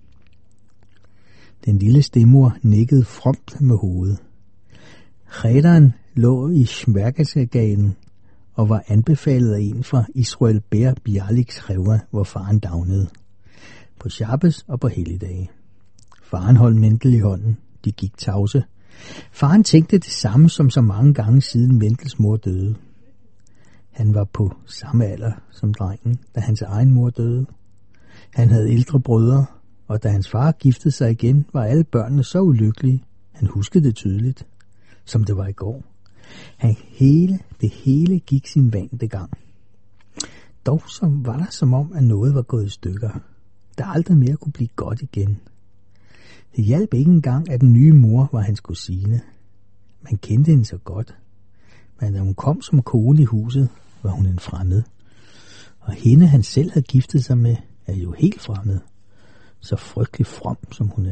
Den lille stemor nikkede fromt med hovedet. Cheteren lå i Shmerkasagaden og var anbefalet af en fra Israel Ber Bialiks Reva, hvor faren dagnede. På Shabbes og på helligdage. Faren holdt Mendel i hånden. De gik tavse. Faren tænkte det samme som så mange gange siden Mendels mor døde. Han var på samme alder som drengen, da hans egen mor døde. Han havde ældre brødre, og da hans far giftede sig igen, var alle børnene så ulykkelige. Han huskede det tydeligt, som det var i går. Han hele, det hele gik sin vante gang. Dog som var der som om, at noget var gået i stykker. Der aldrig mere kunne blive godt igen. Det hjalp ikke engang, at den nye mor var hans kusine. Man kendte hende så godt. Men da hun kom som kone i huset, var hun en fremmed. Og hende, han selv havde giftet sig med, er jo helt fremmed. Så frygtelig from, som hun er.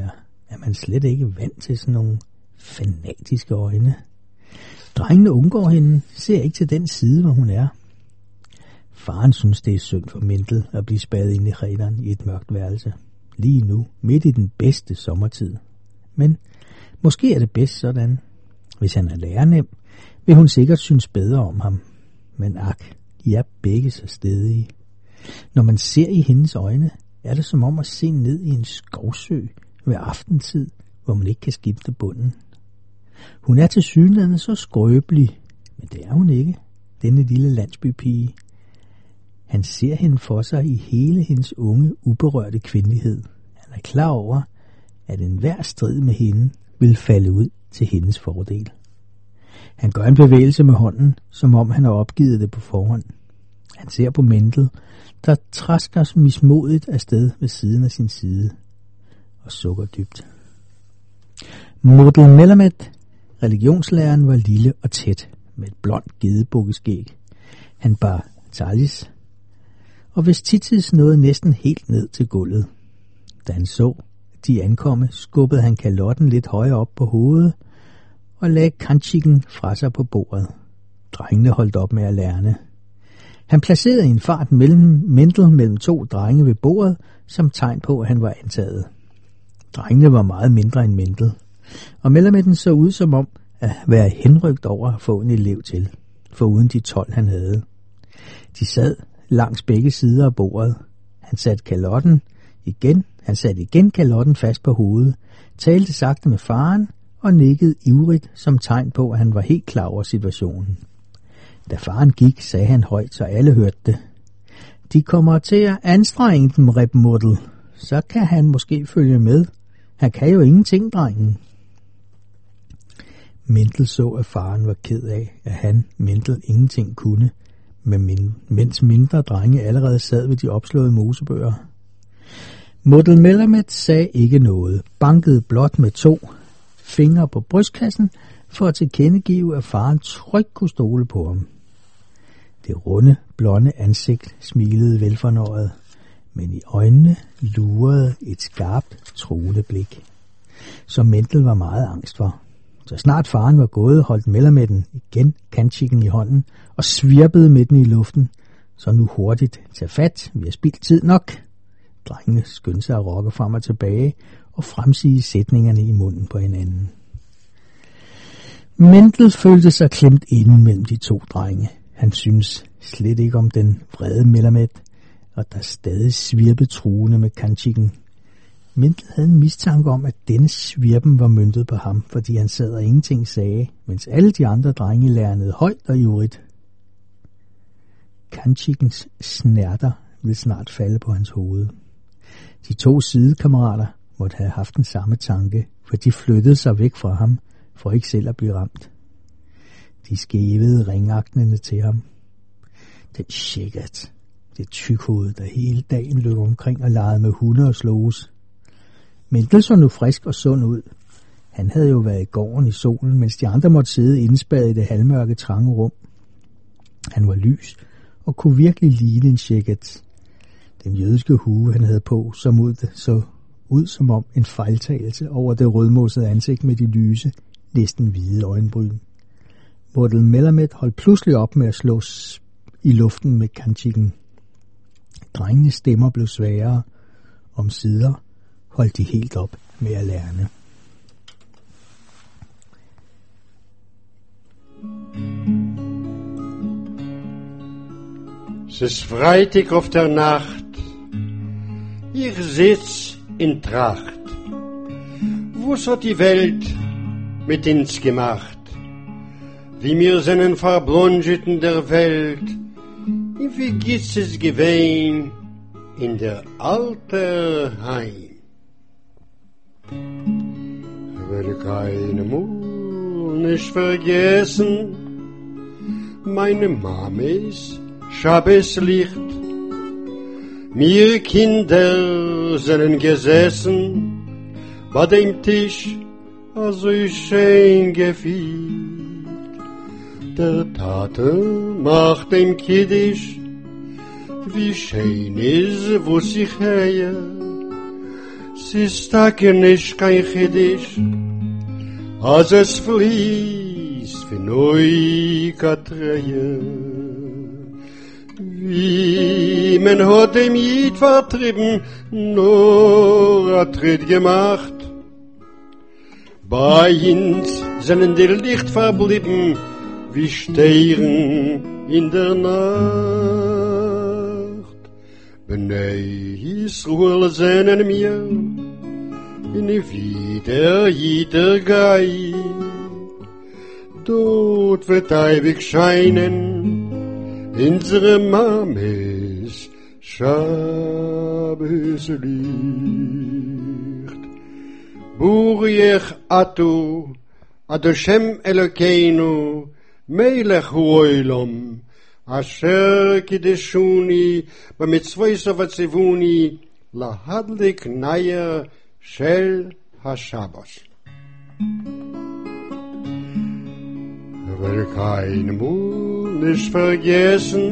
er man slet ikke vant til sådan nogle fanatiske øjne. Drengene undgår hende, ser ikke til den side, hvor hun er. Faren synes, det er synd for Mendel at blive spadet ind i Rederen i et mørkt værelse. Lige nu, midt i den bedste sommertid. Men måske er det bedst sådan. Hvis han er lærernem, vil hun sikkert synes bedre om ham. Men ak, de er begge så stedige. Når man ser i hendes øjne, er det som om at se ned i en skovsø ved aftentid, hvor man ikke kan skifte bunden. Hun er tilsyneladende så skrøbelig, men det er hun ikke, denne lille landsbypige. Han ser hende for sig i hele hendes unge, uberørte kvindelighed. Han er klar over, at enhver strid med hende vil falde ud til hendes fordel. Han gør en bevægelse med hånden, som om han har opgivet det på forhånd. Han ser på Mendel, der trasker mismodigt afsted ved siden af sin side, og sukker dybt. Model Melamed, religionslæreren, var lille og tæt, med et blondt gedebukkeskæg. Han bar talis, og hvis titids nåede næsten helt ned til gulvet. Da han så, at de ankomme, skubbede han kalotten lidt højere op på hovedet, og lagde kanchikken fra sig på bordet. Drengene holdt op med at lærne. Han placerede i en fart mellem Mendel mellem to drenge ved bordet, som tegn på, at han var antaget. Drengene var meget mindre end Mendel, og Melameden så ud som om at være henrygt over at få en elev til, foruden de tolv han havde. De sad langs begge sider af bordet. Han satte kalotten igen, han satte igen kalotten fast på hovedet, talte sagte med faren og nikkede ivrigt som tegn på, at han var helt klar over situationen. Da faren gik, sagde han højt, så alle hørte det. De kommer til at anstrenge dem, Rebmodel. Så kan han måske følge med. Han kan jo ingenting, drengen. Mendel så, at faren var ked af, at han, Mendel, ingenting kunne, men mens mindre drenge allerede sad ved de opslåede mosebøger. Model Melamed sagde ikke noget, bankede blot med to fingre på brystkassen for at tilkendegive, at faren trygt kunne stole på ham. Det runde, blonde ansigt smilede velfornøjet, men i øjnene lurede et skarpt, truende blik, som Mendel var meget angst for. Så snart faren var gået, holdt Melameden igen kanchikken i hånden og svirpede med den i luften. Så nu hurtigt, tag fat, vi har spildt tid nok. Drengene skyndte sig at rokke frem og tilbage og fremsige sætningerne i munden på hinanden. Mendel følte sig klemt inde mellem de to drenge. Han syntes slet ikke om den vrede Melamed, og der stadig svirpede truende med kanchikken. Mendel havde en mistanke om, at denne svirpen var møntet på ham, fordi han sad og ingenting sagde, mens alle de andre drenge lærnede højt og ivrigt. Kanchikkens snærter ville snart falde på hans hoved. De to sidekammerater måtte have haft den samme tanke, for de flyttede sig væk fra ham, for ikke selv at blive ramt. De skævede ringagtende til ham. Den Shegat, det tykhoved, der hele dagen løb omkring og legede med hunde og sloges. Mendel så nu frisk og sund ud. Han havde jo været i gården i solen, mens de andre måtte sidde indspærret i det halvmørke trange rum. Han var lys og kunne virkelig ligne en Shegat. Den jødiske hue, han havde på, som ud, så ud som om en fejltagelse over det rødmosede ansigt med de lyse, næsten hvide øjenbryn. Model Melamed holdt pludselig op med at slå i luften med kanchikken. Drengenes stemmer blev sværere. Om sider holdt de helt op med at lærne. Es ist Freitag auf der Nacht, ich sitz in Tracht. Was hat die Welt mit uns gemacht? Wie mir seinen verblonget in der Welt, wie geht's es gewesen in der alte Heim? Will keine Mul nicht vergessen, meine Mamis Schabeslicht. Wir Kinder sind gesessen bei dem Tisch, also schön gefielt. Der Tate macht dem Kiddisch, wie schön ist, wo sich her. Sie stacken nicht kein Chiddisch, als es fließt für neu Katreie. Wie man hat dem Jid vertrieben, nur a Tritt gemacht. Bei uns sind die Licht verblieben, wie Sterne in der Nacht. Bnei Yisroel sehnen mir, in wieder jeder Gei. Dort wird ewig scheinen, unsere Mames Shabboslicht. Buriech atu, ad Hashem Elokeinu, melech huoilom, asher kideshuni, b'mitzvois avatzivuni, lahadlik nayer shel ha-Shabbos. Will kein Mund nicht vergessen,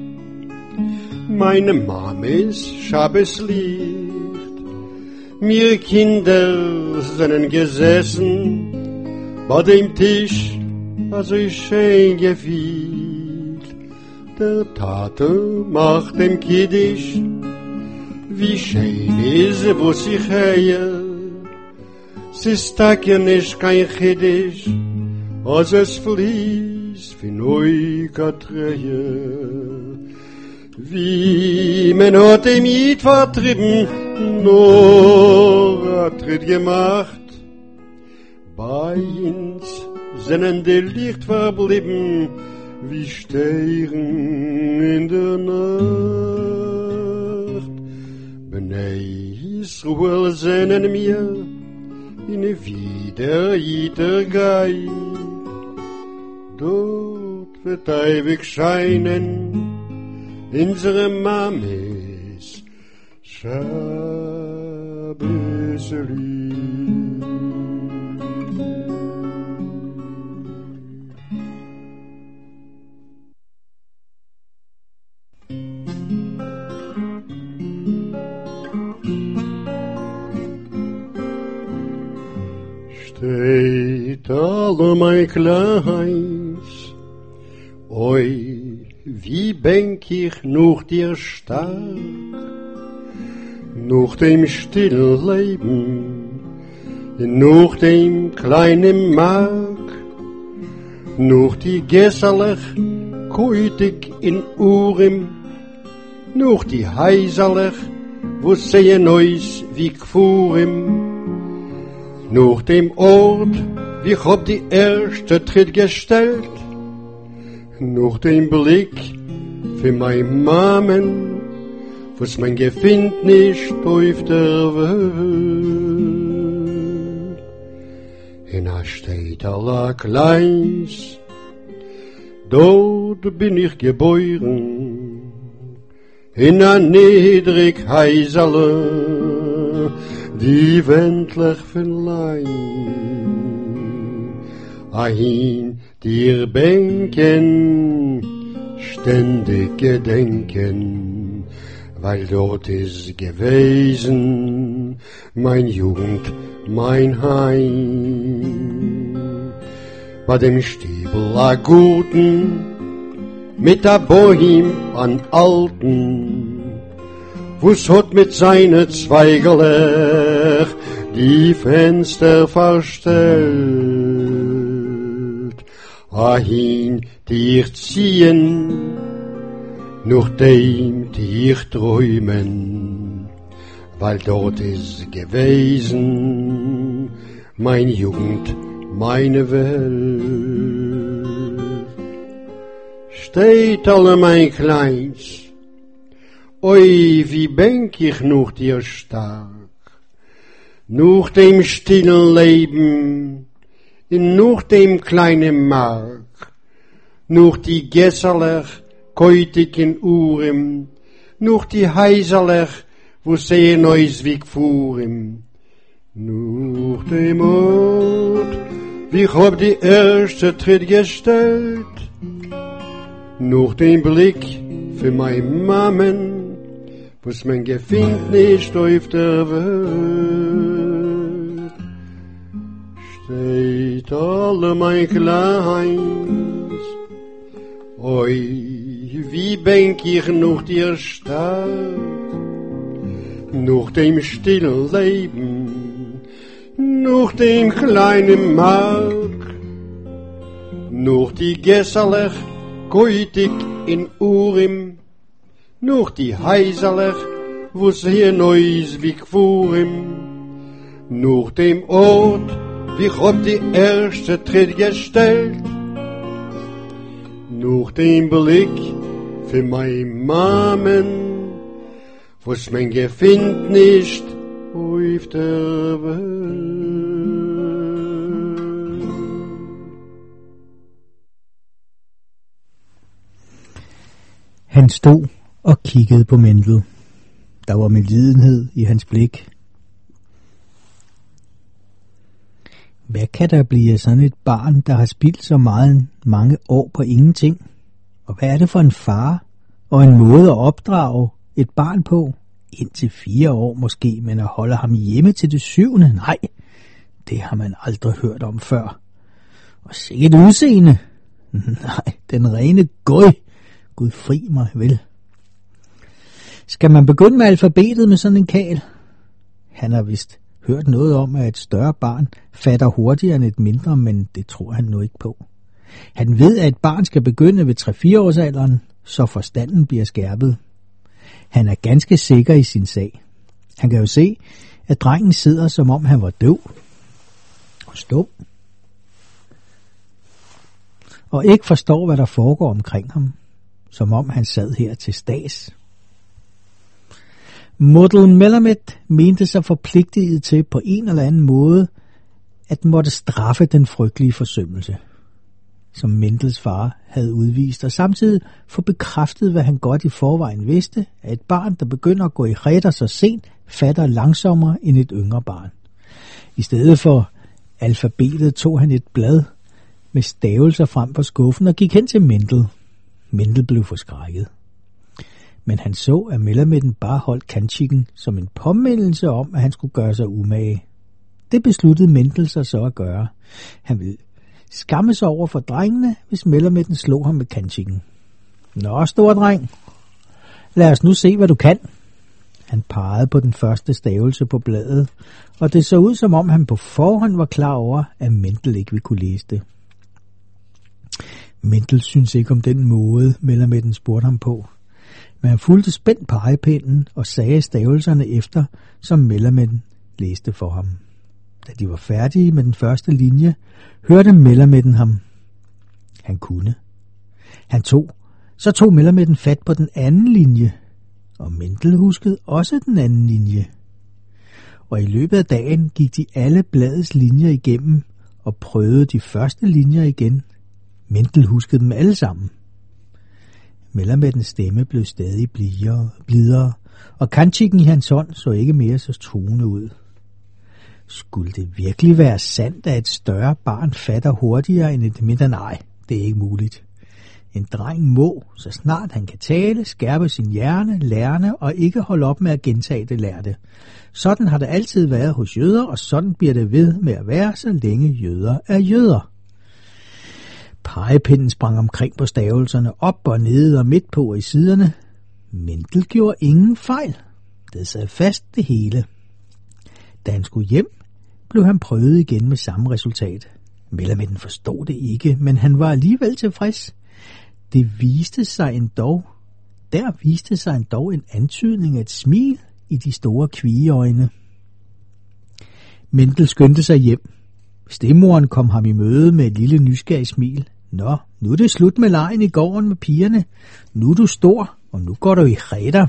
meine Mames Shabboslicht. Wir Kinder sind gesessen, bei dem Tisch, also schön gefielt. Der Tate macht dem Kiddisch, wie schön ist, wo sie heie. Sie ist ja nicht kein Kiddisch, als es fließt für neu Katreie. Wie man hat dem Jid vertrieben, nur a Tritt gemacht. Bei uns sind die Licht verblieben, wie Sterne in der Nacht. Bnei Yisroel sehnen mir, in wieder jeder Gei. Dort wird ewig scheinen, unsere Mames Shabboslicht. Steht alle mein Kleins, oi, wie bänk ich noch dir stark, noch dem stillen Leben, noch dem kleinen Mark, noch die Gesserlech, koitig in Urim, noch die Heiserlech, wo sehen euch wie Gfurim, noch dem Ort, wie ich hab die erste Tritt gestellt, noch dem Blick für mein Mamen, was mein Gefind nicht auf der Welt. In a steht aller Kleins, dort bin ich geboren, in a niedrig Heiserle, die wendlich verleihen. Ahin dir Bänken ständig gedenken, weil dort ist gewesen mein Jugend, mein Heim. Bei dem Stiebel a Guten, mit a Bohim an Alten, wo's hat mit seine Zweigelech die Fenster verstellt. Ahin dich ziehen, noch dem dich träumen, weil dort ist gewesen mein Jugend, meine Welt. Steht alle mein Kleins, oi, wie bänk ich noch dir stark, noch dem stillen Leben, in noch dem kleinen Mark, noch die Gesserlech, koitig in Urim, noch die Heiserlech, wo sehen euch wie Gfurim, noch dem Ort, wie ich hab die erste Tritt gestellt, noch dem Blick für mein Mamen, was man gefindt nicht auf der Welt. Steht alle mein Kleins, oi, wie bänk ich noch dir Stadt, noch dem stillen Leben, noch dem kleinen Mark, noch die Gesserlech, Koitik in Urim, noch die Heiserlech, wo's hier neus wie Gfurim, noch dem Ort, wie Gott die erste Tritt gestellt, noch dem Blick für mein Mamen, wo's man gefind nicht auf der Welt. Han stod og kiggede på Mendel. Der var medlidenhed i hans blik. Hvad kan der blive sådan et barn, der har spildt så meget mange år på ingenting? Og hvad er det for en far og en måde at opdrage et barn på? Indtil fire år måske, men at holde ham hjemme til det syvende? Nej, det har man aldrig hørt om før. Og sikkert udseende. Nej, den rene gøj. Gud fri mig vel. Skal man begynde med alfabetet med sådan en kæl? Han har vist hørt noget om, at et større barn fatter hurtigere end et mindre, men det tror han nu ikke på. Han ved, at et barn skal begynde ved tre-fire års alderen, så forstanden bliver skærpet. Han er ganske sikker i sin sag. Han kan jo se, at drengen sidder, som om han var døv og stum, og ikke forstår, hvad der foregår omkring ham, som om han sad her til stads. Model Melamed mente sig forpligtet til på en eller anden måde at måtte straffe den frygtelige forsømmelse, som Mendels far havde udvist, og samtidig få bekræftet, hvad han godt i forvejen vidste, at et barn, der begynder at gå i reder så sent, fatter langsommere end et yngre barn. I stedet for alfabetet tog han et blad med stavelser frem på skuffen og gik hen til Mendel. Mendel blev forskrækket. Men han så, at Melameden bare holdt kantikken som en påmindelse om, at han skulle gøre sig umage. Det besluttede Mendel sig så at gøre. Han ville skamme sig over for drengene, hvis Melameden slog ham med kantikken. Nå, store dreng, lad os nu se, hvad du kan. Han pegede på den første stavelse på bladet, og det så ud, som om han på forhånd var klar over, at Mendel ikke ville kunne læse det. Mendel synes ikke om den måde, Melameden spurgte ham på, men han fulgte spændt pegepinden og sagde stavelserne efter, som Melameden læste for ham. Da de var færdige med den første linje, hørte Melameden ham. Han kunne. Han tog, så tog Melameden fat på den anden linje, og Mendel huskede også den anden linje. Og i løbet af dagen gik de alle bladets linjer igennem og prøvede de første linjer igen. Mendel huskede dem alle sammen. Melamedens stemme blev stadig blidere, blidere, og kantikken i hans hånd så ikke mere så truende ud. Skulle det virkelig være sandt, at et større barn fatter hurtigere end et mindre? Nej, det er ikke muligt. En dreng må, så snart han kan tale, skærpe sin hjerne, lærerne og ikke holde op med at gentage det lærte. Sådan har det altid været hos jøder, og sådan bliver det ved med at være, så længe jøder er jøder. Pegepinden sprang omkring på stavelserne, op og nede og midt på og i siderne. Mendel gjorde ingen fejl. Det sad fast det hele. Da han skulle hjem, blev han prøvet igen med samme resultat. Melameden forstod det ikke, men han var alligevel tilfreds. Det viste sig endog, der viste sig endog en antydning af et smil i de store kvigeøjne. Mendel skyndte sig hjem. Stemoren kom ham i møde med et lille nysgerrigt smil. Nå, nu er det slut med legen i gården med pigerne. Nu er du stor, og nu går du i reder.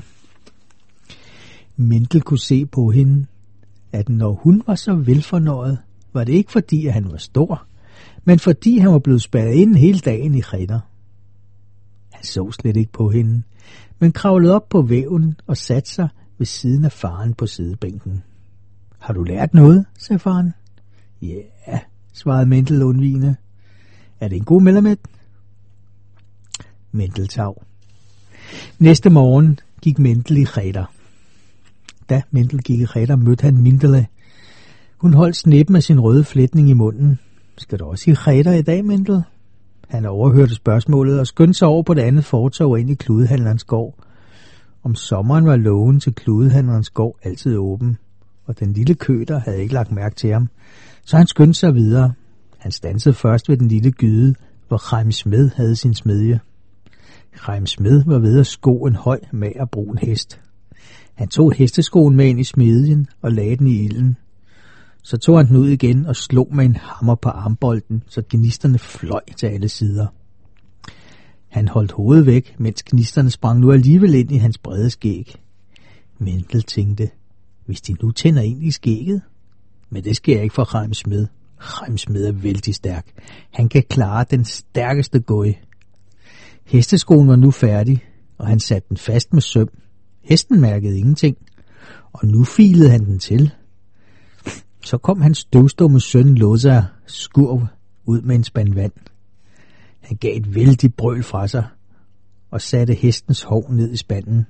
Mendel kunne se på hende, at når hun var så velfornøjet, var det ikke fordi, at han var stor, men fordi han var blevet spærret ind hele dagen i reder. Han så slet ikke på hende, men kravlede op på væven og satte sig ved siden af faren på sidebænken. Har du lært noget, sagde faren. Ja, yeah, svarede Mendel undvigende. Er det en god Melamed? Mendel tav. Næste morgen gik Mendel i reder. Da Mendel gik i Reder, mødte han Mindele. Hun holdt snippen af sin røde flætning i munden. Skal du også i Reder i dag, Mendel? Han overhørte spørgsmålet og skyndte sig over på det andet fortov og ind i kludehandlerens gård. Om sommeren var lågen til kludehandlerens gård altid åben, og den lille køter havde ikke lagt mærke til ham, så han skyndte sig videre. Han standsede først ved den lille gyde, hvor Chaim Smed havde sin smedje. Chaim Smed var ved at sko en høj, mager brun hest. Han tog hesteskoen med ind i smedjen og lagde den i ilden. Så tog han den ud igen og slog med en hammer på armbolden, så gnisterne fløj til alle sider. Han holdt hovedet væk, mens gnisterne sprang nu alligevel ind i hans brede skæg. Mendel tænkte, hvis de nu tænder ind i skægget? Men det sker ikke for Chaim Smed. Chaim Smed er vældig stærk. Han kan klare den stærkeste gøj. Hesteskoen var nu færdig, og han satte den fast med søm. Hesten mærkede ingenting, og nu filede han den til. Så kom hans støvstumme søn Loza Skurv ud med en spand vand. Han gav et vældigt brøl fra sig og satte hestens hov ned i spanden.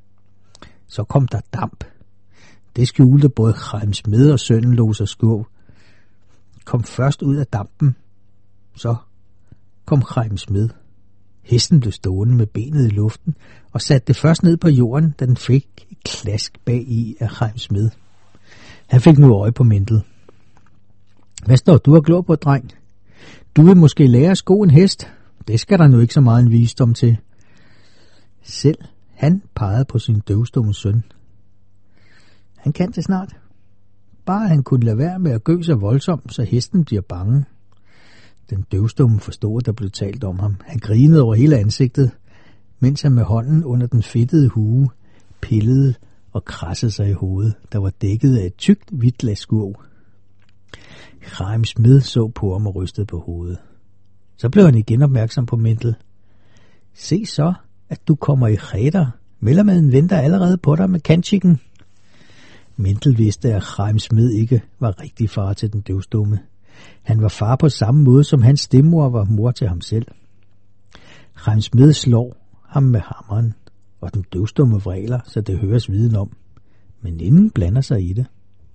Så kom der damp. Det skjulte både Chaim Smed og sønnen Loza Skurv. Kom først ud af dampen, så kom Chaim Smed. Hesten blev stående med benet i luften og satte det først ned på jorden, da den fik et klask bag i af Chaim Smed. Han fik nu øje på Mendel. Hvad står du og glor på, dreng? Du vil måske lære at sko en hest. Det skal der nu ikke så meget en visdom til. Selv han pegede på sin døvstumme søn. Han kan det snart. Bare han kunne lade være med at gø sig voldsomt, så hesten bliver bange. Den døvstumme forstod, at der blev talt om ham. Han grinede over hele ansigtet, mens han med hånden under den fedtede hue pillede og krassede sig i hovedet, der var dækket af et tykt, hvidt lag skurv. Chaim Smed så på ham og rystede på hovedet. Så blev han igen opmærksom på Mendel. Se så, at du kommer i Reder. Mellermaden venter allerede på dig med kanchikken. Mendel vidste, at Chaim Smed ikke var rigtig far til den døvstumme. Han var far på samme måde, som hans stemmor var mor til ham selv. Chaim Smed slår ham med hammeren, og den døvstumme vræler, så det høres viden om. Men ingen blander sig i det.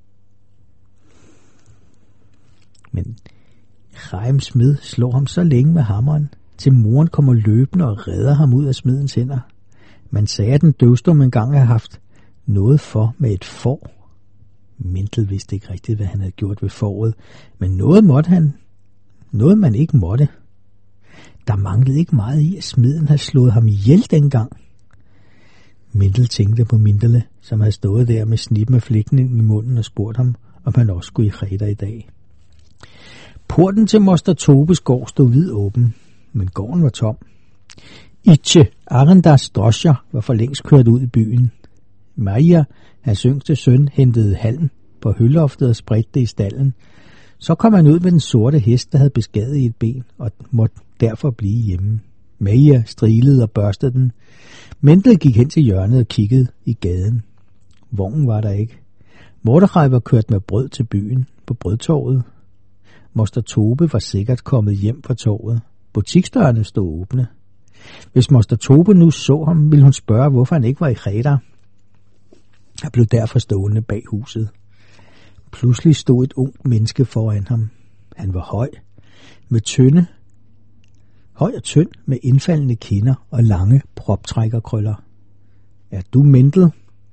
Men Chaim Smed slår ham så længe med hammeren, til moren kommer løbende og redder ham ud af smedens hænder. Man sagde, at den døvstumme engang havde haft noget for med et får. Mendel vidste ikke rigtigt, hvad han havde gjort ved fåret, men noget måtte han. Noget man ikke måtte. Der manglede ikke meget i, at smeden havde slået ham ihjel dengang. Mendel tænkte på Mindele, som havde stået der med snip med flækningen i munden og spurgt ham, om han også skulle i Reder i dag. Porten til Moster Tobes gård stod vid åben, men gården var tom. Itche Arendas drosjer var for længst kørt ud i byen. Maja, hans yngste søn, hentede halm på høloftet og spredte det i stallen. Så kom han ud med den sorte hest, der havde beskadiget i et ben, og måtte derfor blive hjemme. Maja strilede og børstede den. Mendel gik hen til hjørnet og kiggede i gaden. Vognen var der ikke. Mordechai var kørt med brød til byen på brødtorvet. Moster Tobe var sikkert kommet hjem fra torvet. Butiksdørene stod åbne. Hvis Moster Tobe nu så ham, ville hun spørge, hvorfor han ikke var i Reder. Han blev derfor stående bag huset. Pludselig stod et ungt menneske foran ham. Han var høj, med tynde, høj og tynd, med indfaldende kinder og lange proptrækkerkrøller. Er du Mendel?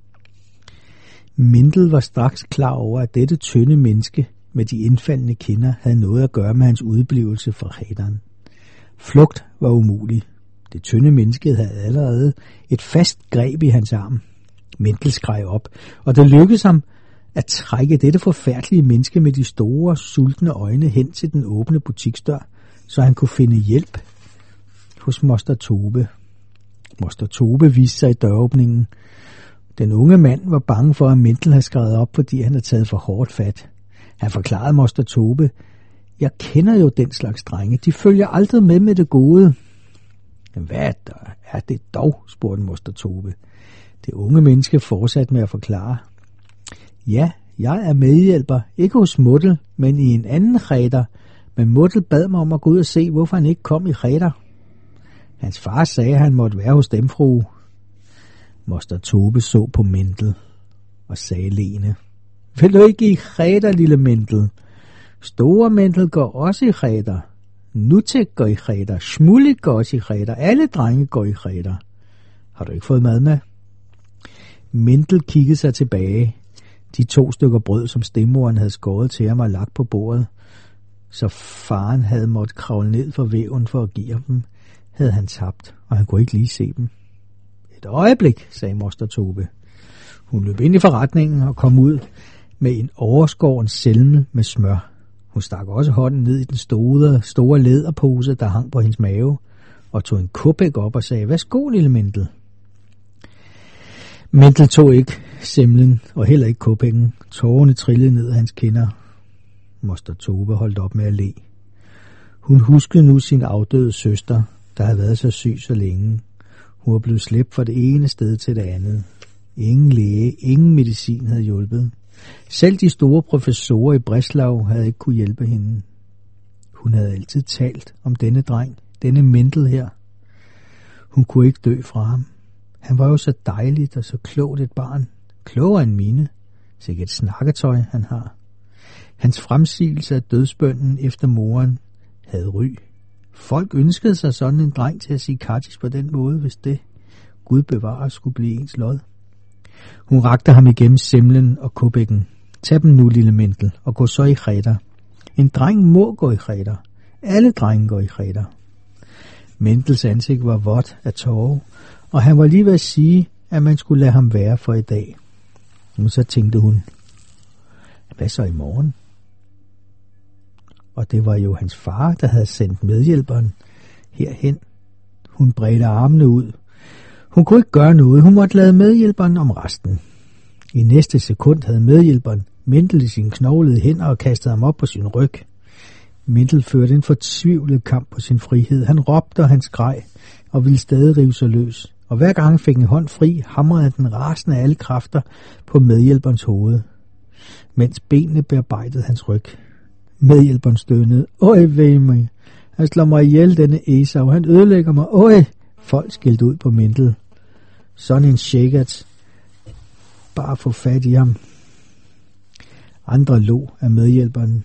Mendel var straks klar over, at dette tynde menneske med de indfaldende kinder havde noget at gøre med hans udeblivelse fra Rederen. Flugt var umulig. Det tynde menneske havde allerede et fast greb i hans arm. Mendel skreg op, og det lykkedes ham at trække dette forfærdelige menneske med de store, sultne øjne hen til den åbne butiksdør, så han kunne finde hjælp hos Moster Tobe. Moster Tobe viste sig i døråbningen. Den unge mand var bange for, at Mendel havde skrevet op, fordi han havde taget for hårdt fat. Han forklarede Moster Tobe, jeg kender jo den slags drenge, de følger aldrig med med det gode. Hvad der er det dog, spurgte Moster Tobe. Det unge menneske fortsatte med at forklare. Ja, jeg er medhjælper, ikke hos Muttel, men i en anden Reder, men Muttel bad mig om at gå ud og se, hvorfor han ikke kom i Reder. Hans far sagde, at han måtte være hos dem, fru. Moster Tobe så på Mendel. og sagde Lene: Vil du ikke i Kreta, lille Mendel? Store Mendel går også i Kreta. Nutek går i Kreta. Smulik går også i Kreta. Alle drenge går i Kreta. Har du ikke fået mad med? Mendel kiggede sig tilbage. De to stykker brød, som stemmoren havde skåret til ham og lagt på bordet, så faren havde måttet kravle ned for væven for at give ham dem, havde han tabt, og han kunne ikke lige se dem. Et øjeblik, sagde moster Tobe. Hun løb ind i forretningen og kom ud med en overskåren selme med smør. Hun stak også hånden ned i den store, store læderpose, der hang på hendes mave, og tog en kopæk op og sagde: Værsgo, lille Mendel. Mendel tog ikke semlen og heller ikke kopækken. Tårerne trillede ned af hans kinder. Moster Tobe holdt op med at le. Hun huskede nu sin afdøde søster, der havde været så syg så længe. Hun var blevet slæbt fra det ene sted til det andet. Ingen læge, ingen medicin havde hjulpet. Selv de store professorer i Breslau havde ikke kunne hjælpe hende. Hun havde altid talt om denne dreng, denne Mendel her. Hun kunne ikke dø fra ham. Han var jo så dejligt og så klogt et barn. Klogere end mine. Sikkert et snakketøj, han har. Hans fremsigelse af dødsbønnen efter moren havde ry. Folk ønskede sig sådan en dreng til at sige Kattis på den måde, hvis det, Gud bevarer, skulle blive ens lod. Hun rakte ham igennem semlen og kubækken. Tag dem nu, lille Mendel, og gå så i Kreta. En dreng må gå i Kreta. Alle drenge går i Kreta. Mendels ansigt var vådt af tårer, og han var lige ved at sige, at man skulle lade ham være for i dag. Men så tænkte hun: hvad så i morgen? Og det var jo hans far, der havde sendt medhjælperen herhen. Hun bredte armene ud. Hun kunne ikke gøre noget. Hun måtte lade medhjælperen om resten. I næste sekund havde medhjælperen Mendel i sine knoglede hænder og kastede ham op på sin ryg. Mendel førte en fortvivlet kamp på sin frihed. Han råbte og han skreg og ville stadig rive sig løs. Og hver gang han fik en hånd fri, hamrede den rasende af alle kræfter på medhjælperens hoved, mens benene bearbejdede hans ryg. Medhjælperen stønnede: Øj, ved mig. Han slår mig ihjel, denne Esau. Han ødelægger mig. Øj! Folk skældte ud på Mendel. Sådan en shakat. Bare få fat i ham. Andre lå af medhjælperen.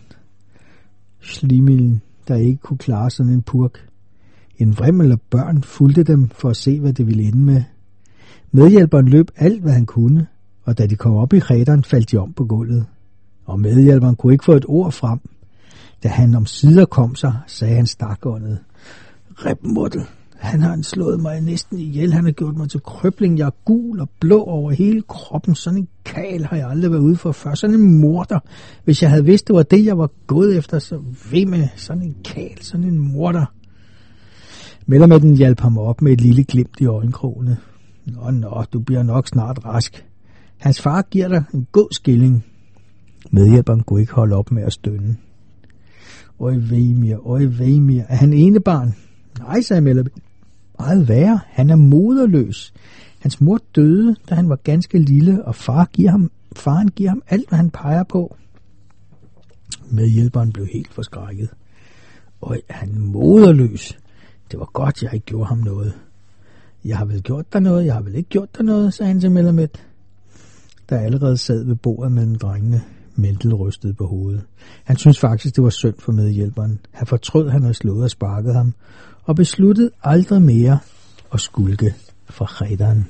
Slimilden, der ikke kunne klare sådan en purk. En vrimmel af børn fulgte dem for at se, hvad det ville ende med. Medhjælperen løb alt, hvad han kunne, og da de kom op i Kreteren, faldt de om på gulvet. Og medhjælperen kunne ikke få et ord frem. Da han om sider kom sig, sagde han stakåndet: Ribmuttel, han har slået mig næsten ihjel. Han har gjort mig til krøbling. Jeg er gul og blå over hele kroppen. Sådan en kal har jeg aldrig været ude for før. Sådan en morder. Hvis jeg havde vidst, det var det, jeg var gået efter, så ved med sådan en kal, sådan en morder. Mellermætten hjalp ham op med et lille glimt i øjenkrogene. Nå, nå, du bliver nok snart rask. Hans far giver dig en god skilling. Medhjælperen kunne ikke holde op med at stønne. Øj, Vemir, øj, Vemir. Er han ene barn? Nej, sagde Mellermætten. Meget værre. Han er moderløs. Hans mor døde, da han var ganske lille, og far giver ham, faren giver ham alt, hvad han peger på. Medhjælperen blev helt forskrækket. Øj, er han moderløs? Det var godt, jeg ikke gjorde ham noget. Jeg har vel gjort dig noget, jeg har vel ikke gjort dig noget, sagde han til Mellermæt, der allerede sad ved bordet mellem drengene. Mendel rystede på hovedet. Han syntes faktisk, det var synd for medhjælperen. Han fortrød, han havde slået og sparket ham, og besluttede aldrig mere at skulke fra Kreteren.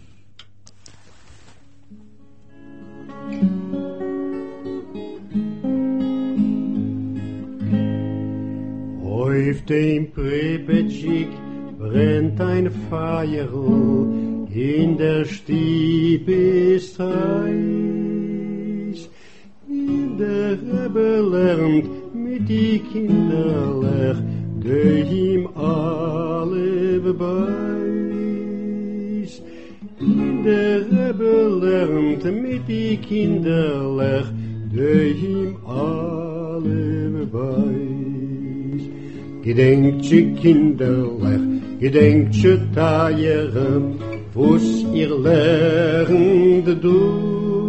Auf dem Pripetschik brennt ein Feuer, in der Stieb ist heiß. In der Rebbe lernt mit die Kinderlech, der ihm alle beweist. In der Rebbe lernt mit die Kinderlech, der ihm alle beweist. Gedenkje Kinderlech, gedenkje Teiere, wo's ihr lernt du.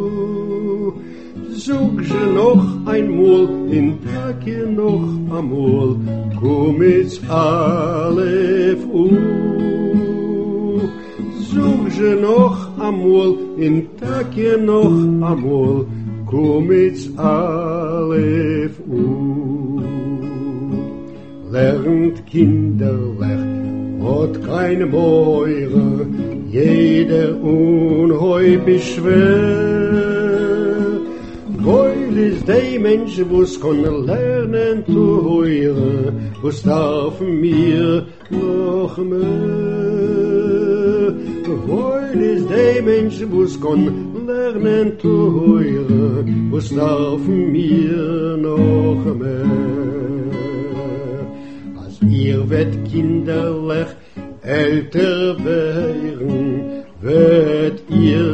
Sog je noch einmal, den Tag je noch einmal, komm jetzt alle Uhr. Sog je noch amol, in Tage noch amol, kommt's Alef U. Lernt kinderlich, hat keine Meure, jeder unheu beschwer. Weil ist der Mensch, wo's kann lernen zu hören, was darf mir noch mehr. Weil ist der Mensch, wo's kann lernen zu hören, was darf mir noch mehr. Als ihr wird kinderlich älter werden, wird ihr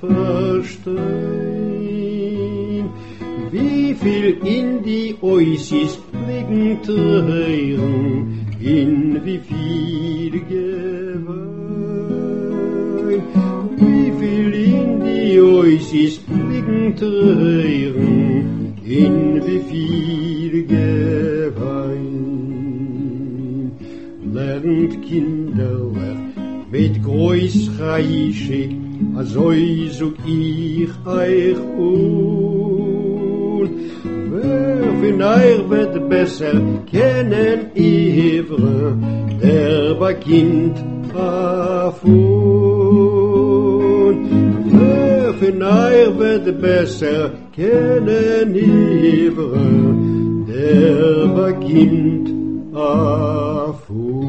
verstehen, wie viel in die Oasis liegen Tränen, in wie viel Gewein, wie viel in die Oasis liegen Tränen, in wie viel Gewein. Lernt kinderlich mit groß reichig, also such ich euch un. Wer von euch wird besser kennen Ivre, der beginnt davon. Wer von euch wird besser kennen Ivre, der beginnt davon.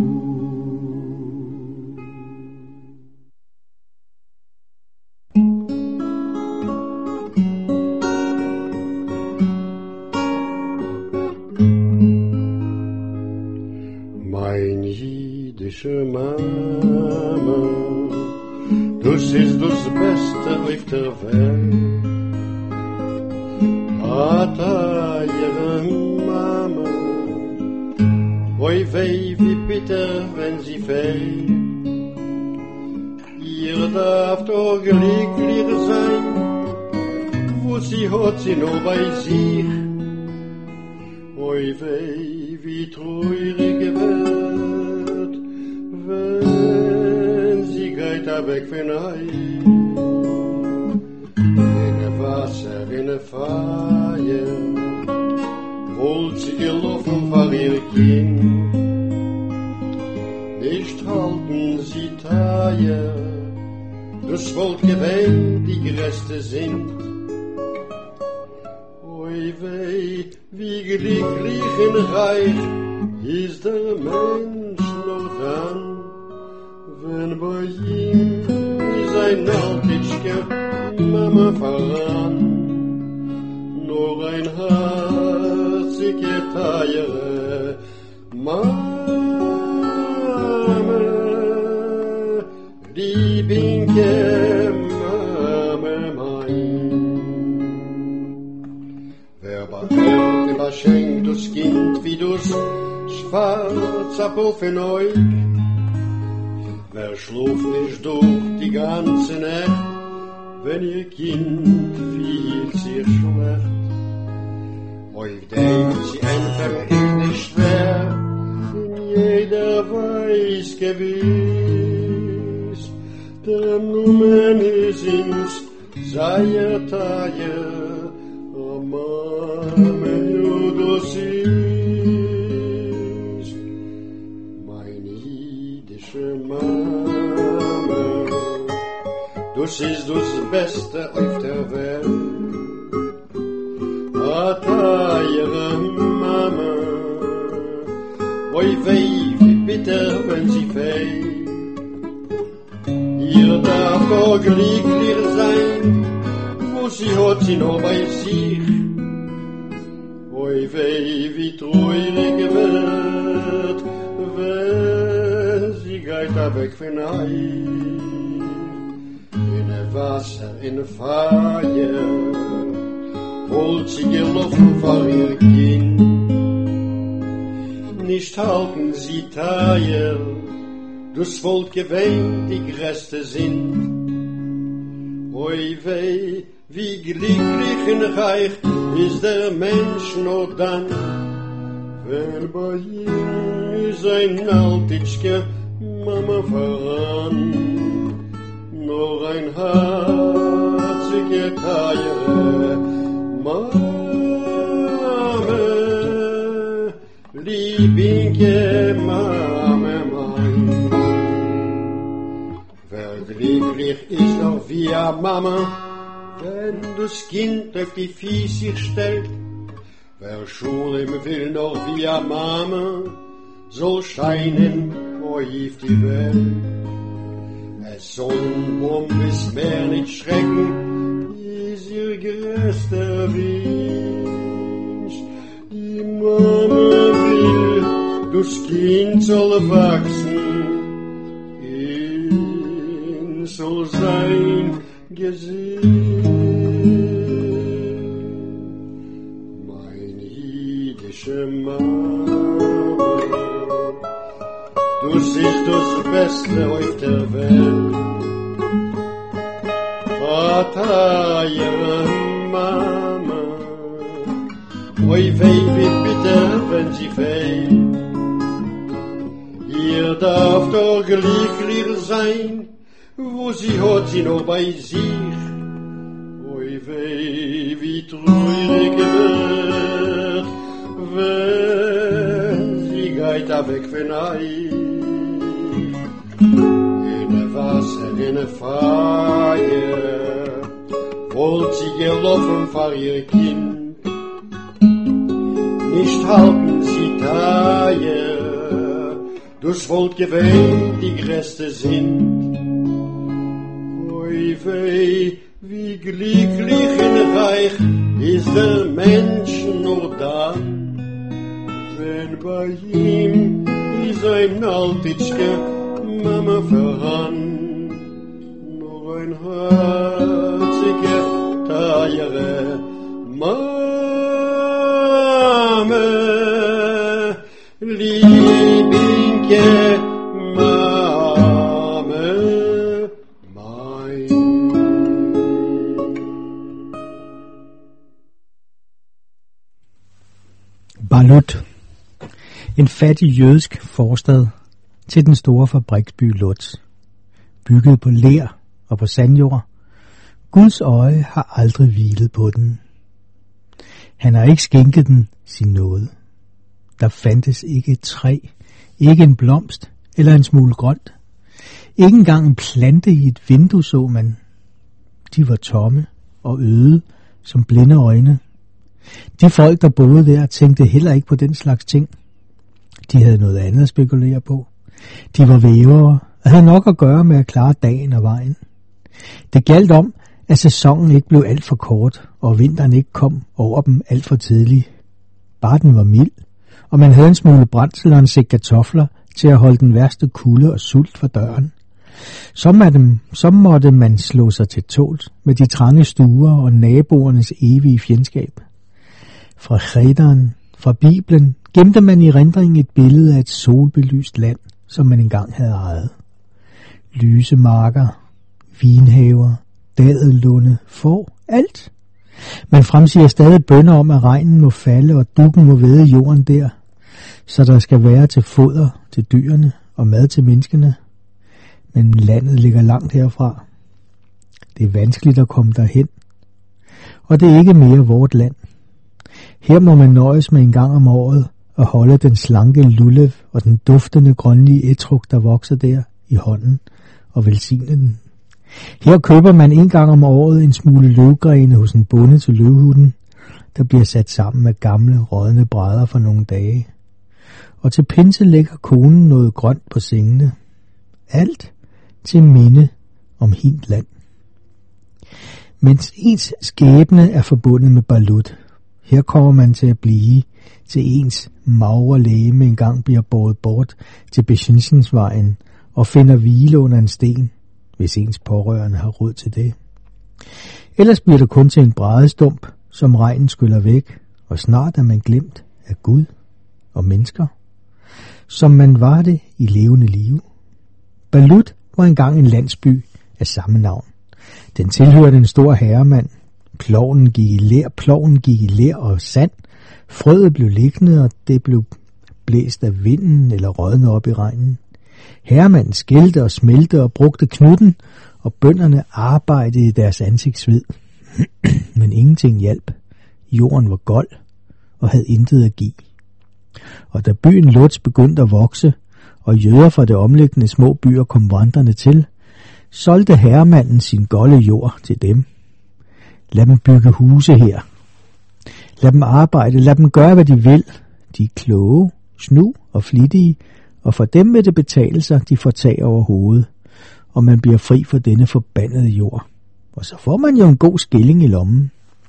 Mama, das ist das Beste auf der Welt. Ata, ihre Mama, oi weh, wie bitter, wenn sie fällt. Ihr darf doch glücklich sein, wo sie hat sie nur bei sich. Oi weh, wie traurig wird, wenn sie geht weg von euch. In der Wasser, in der Feier, wollt sie gelaufen vor ihr Kind. Nicht halten sie Teier, das Volk gewähnt, die Gereste sind. Oi weh, wie glücklich und reich ist der Mensch noch dann, wenn bei ihm sein Altitschke Mama voran, nur ein herzige Teiere Mama, liebinke Mama mein. Wer behält immer schenkt das Kind wie das Schwarzapfel von euch, wer schläft nicht durch die ganze Nacht, wenn ihr Kind fühlt sich schlecht. Euch denkt sie einfach ist nicht schwer, denn jeder weiß gewiss, der Numen ist ins Seierteier, oh Mama, du siehst, meine jüdische Mama, das ist das Beste auf der Welt. Ata, ihre Mama, oi weh, wie bitter, wenn sie fällt. Ihr darf doch glücklich sein, wo sie hat sie noch bei sich. Oi weh, wie traurig wird, wenn sie geht weg von euch. In der Wasser, in der Feier, wollt sie gelaufen vor ihr Kind. Nicht halten sie Teil, das Volk gewähnt, die Reste sind. Oi weh, wie glücklich und reich ist der Mensch noch dann, wenn bei ihm ist ein Altitschke Mama voran, nur ein herziger Teiere, Mame, liebinge Mame mein. Wer glücklich ist noch wie a Mama, wenn das Kind auf die Fies sich stellt. Wer Schule will noch wie a Mama, soll scheinen auf die Welt. Es soll um bis mehr nicht schrecken, ist ihr größter Wunsch. Die Mama will, das Kind soll wachsen, ihn soll sein Gesicht. Mein jüdische Mama, du siehst das Beste auf der Welt. Vater, ihre Mama, oi weh, wie bitter, wenn sie fehlt. Ihr darf doch glücklich sein, wo sie hat sie noch bei sich. Oi weh, wie traurig wird, wenn sie geht weg von euch. In der Wasser, in der Feier, wollt sie gelaufen vor ihr Kind. Nicht halten sie Teier, das wollt gewähnt die größte sind. Oi weh, wie glücklich und reich ist der Mensch nur dann, wenn bei ihm ist ein Altitschke Mama verhand, nur ein herziger Teiere, Mame, liebinge Mame, mein. Balut. En fattig jødisk forstad til den store fabriksby Lutz, bygget på ler og på sandjord. Guds øje har aldrig hvilet på den. Han har ikke skænket den sin nåde. Der fandtes ikke et træ, ikke en blomst eller en smule grønt. Ikke engang en plante i et vindue så man. De var tomme og øde som blinde øjne. De folk, der boede der, tænkte heller ikke på den slags ting. De havde noget andet at spekulere på. De var vævere og havde nok at gøre med at klare dagen og vejen. Det galt om, at sæsonen ikke blev alt for kort, og vinteren ikke kom over dem alt for tidligt. Bare den var mild, og man havde en smule brændsel og en sæk kartofler til at holde den værste kulde og sult for døren. Så, dem, så måtte man slå sig til tåls med de trange stuer og naboernes evige fjendskab. Fra Chederen, fra Bibelen, gemte man i erindring et billede af et solbelyst land, som man engang havde ejet. Lyse marker, vinhaver, dadelunde, får, alt. Man fremsiger stadig bønner om, at regnen må falde, og dukken må væde jorden der, så der skal være til foder til dyrene og mad til menneskene. Men landet ligger langt herfra. Det er vanskeligt at komme derhen, og det er ikke mere vort land. Her må man nøjes med en gang om året og holde den slanke lullev og den duftende grønlige etruk, der vokser der, i hånden og velsigne den. Her køber man en gang om året en smule løvgrene hos en bonde til løvhutten, der bliver sat sammen med gamle, rådne brædder for nogle dage. Og til pinse lægger konen noget grønt på sengene. Alt til minde om hint land. Mens ens skæbne er forbundet med Balut, her kommer man til at blive, til ens magre legeme engang bliver båret bort til Beschinsensvejen og finder hvile under en sten, hvis ens pårørende har råd til det. Ellers bliver det kun til en brædestump, som regnen skyller væk, og snart er man glemt af Gud og mennesker, som man var det i levende liv. Balut var engang en landsby af samme navn. Den tilhørte en stor herremand. Ploven gik i ler, ploven gik i ler og sand. Frøet blev liggende, og det blev blæst af vinden eller rådne op i regnen. Herremanden skældte og smelte og brugte knutten og bønderne arbejdede i deres ansigtsved. Men ingenting hjalp. Jorden var gold og havde intet at give. Og da byen Lutz begyndte at vokse, og jøder fra det omliggende små byer kom vandrende til, solgte herremanden sin golde jord til dem. Lad dem bygge huse her. Lad dem arbejde, lad dem gøre, hvad de vil. De er kloge, snu og flittige, og for dem vil det betale sig, de får tag over hovedet, og man bliver fri for denne forbandede jord. Og så får man jo en god skilling i lommen.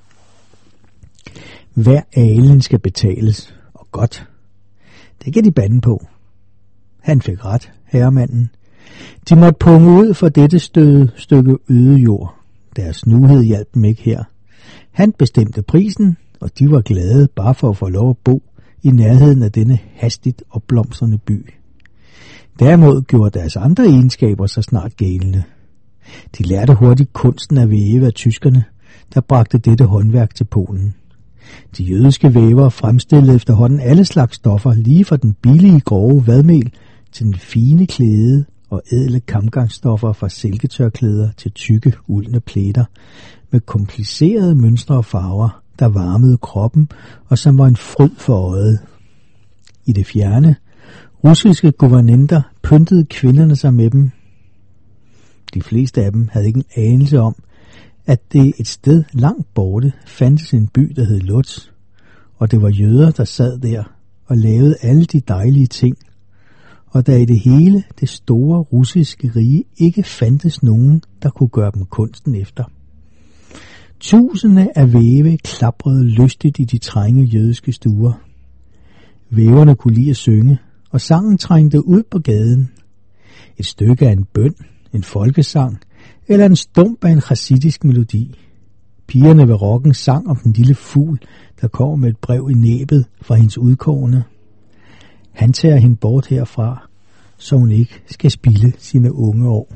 Hver alen skal betales, og godt. Det kan de bande på. Han fik ret, herremanden. De måtte punge ud for dette støde stykke øde jord. Deres nuhed hjalp dem ikke her. Han bestemte prisen, og de var glade bare for at få lov at bo i nærheden af denne hastigt opblomstrende by. Derimod gjorde deres andre egenskaber så snart gældende. De lærte hurtigt kunsten at væve af tyskerne, der bragte dette håndværk til Polen. De jødiske vævere fremstillede efterhånden alle slags stoffer, lige fra den billige grove vadmel til den fine klæde og ædle kampgangsstoffer fra silketørklæder til tykke uldne plæter med komplicerede mønstre og farver, der varmede kroppen og som var en fryd for øjet. I det fjerne, russiske guvernenter pyntede kvinderne sig med dem. De fleste af dem havde ikke en anelse om, at det et sted langt borte fandtes en by, der hed Lutz, og det var jøder, der sad der og lavede alle de dejlige ting, og der i det hele det store russiske rige ikke fandtes nogen, der kunne gøre dem kunsten efter. Tusinde af væve klaprede lystigt i de trænge jødiske stuer. Væverne kunne lide at synge, og sangen trængte ud på gaden. Et stykke af en bøn, en folkesang, eller en stump af en chassidisk melodi. Pigerne ved rokken sang om den lille fugl, der kommer med et brev i næbet fra hendes udkårne. Han tager hende bort herfra, så hun ikke skal spilde sine unge år.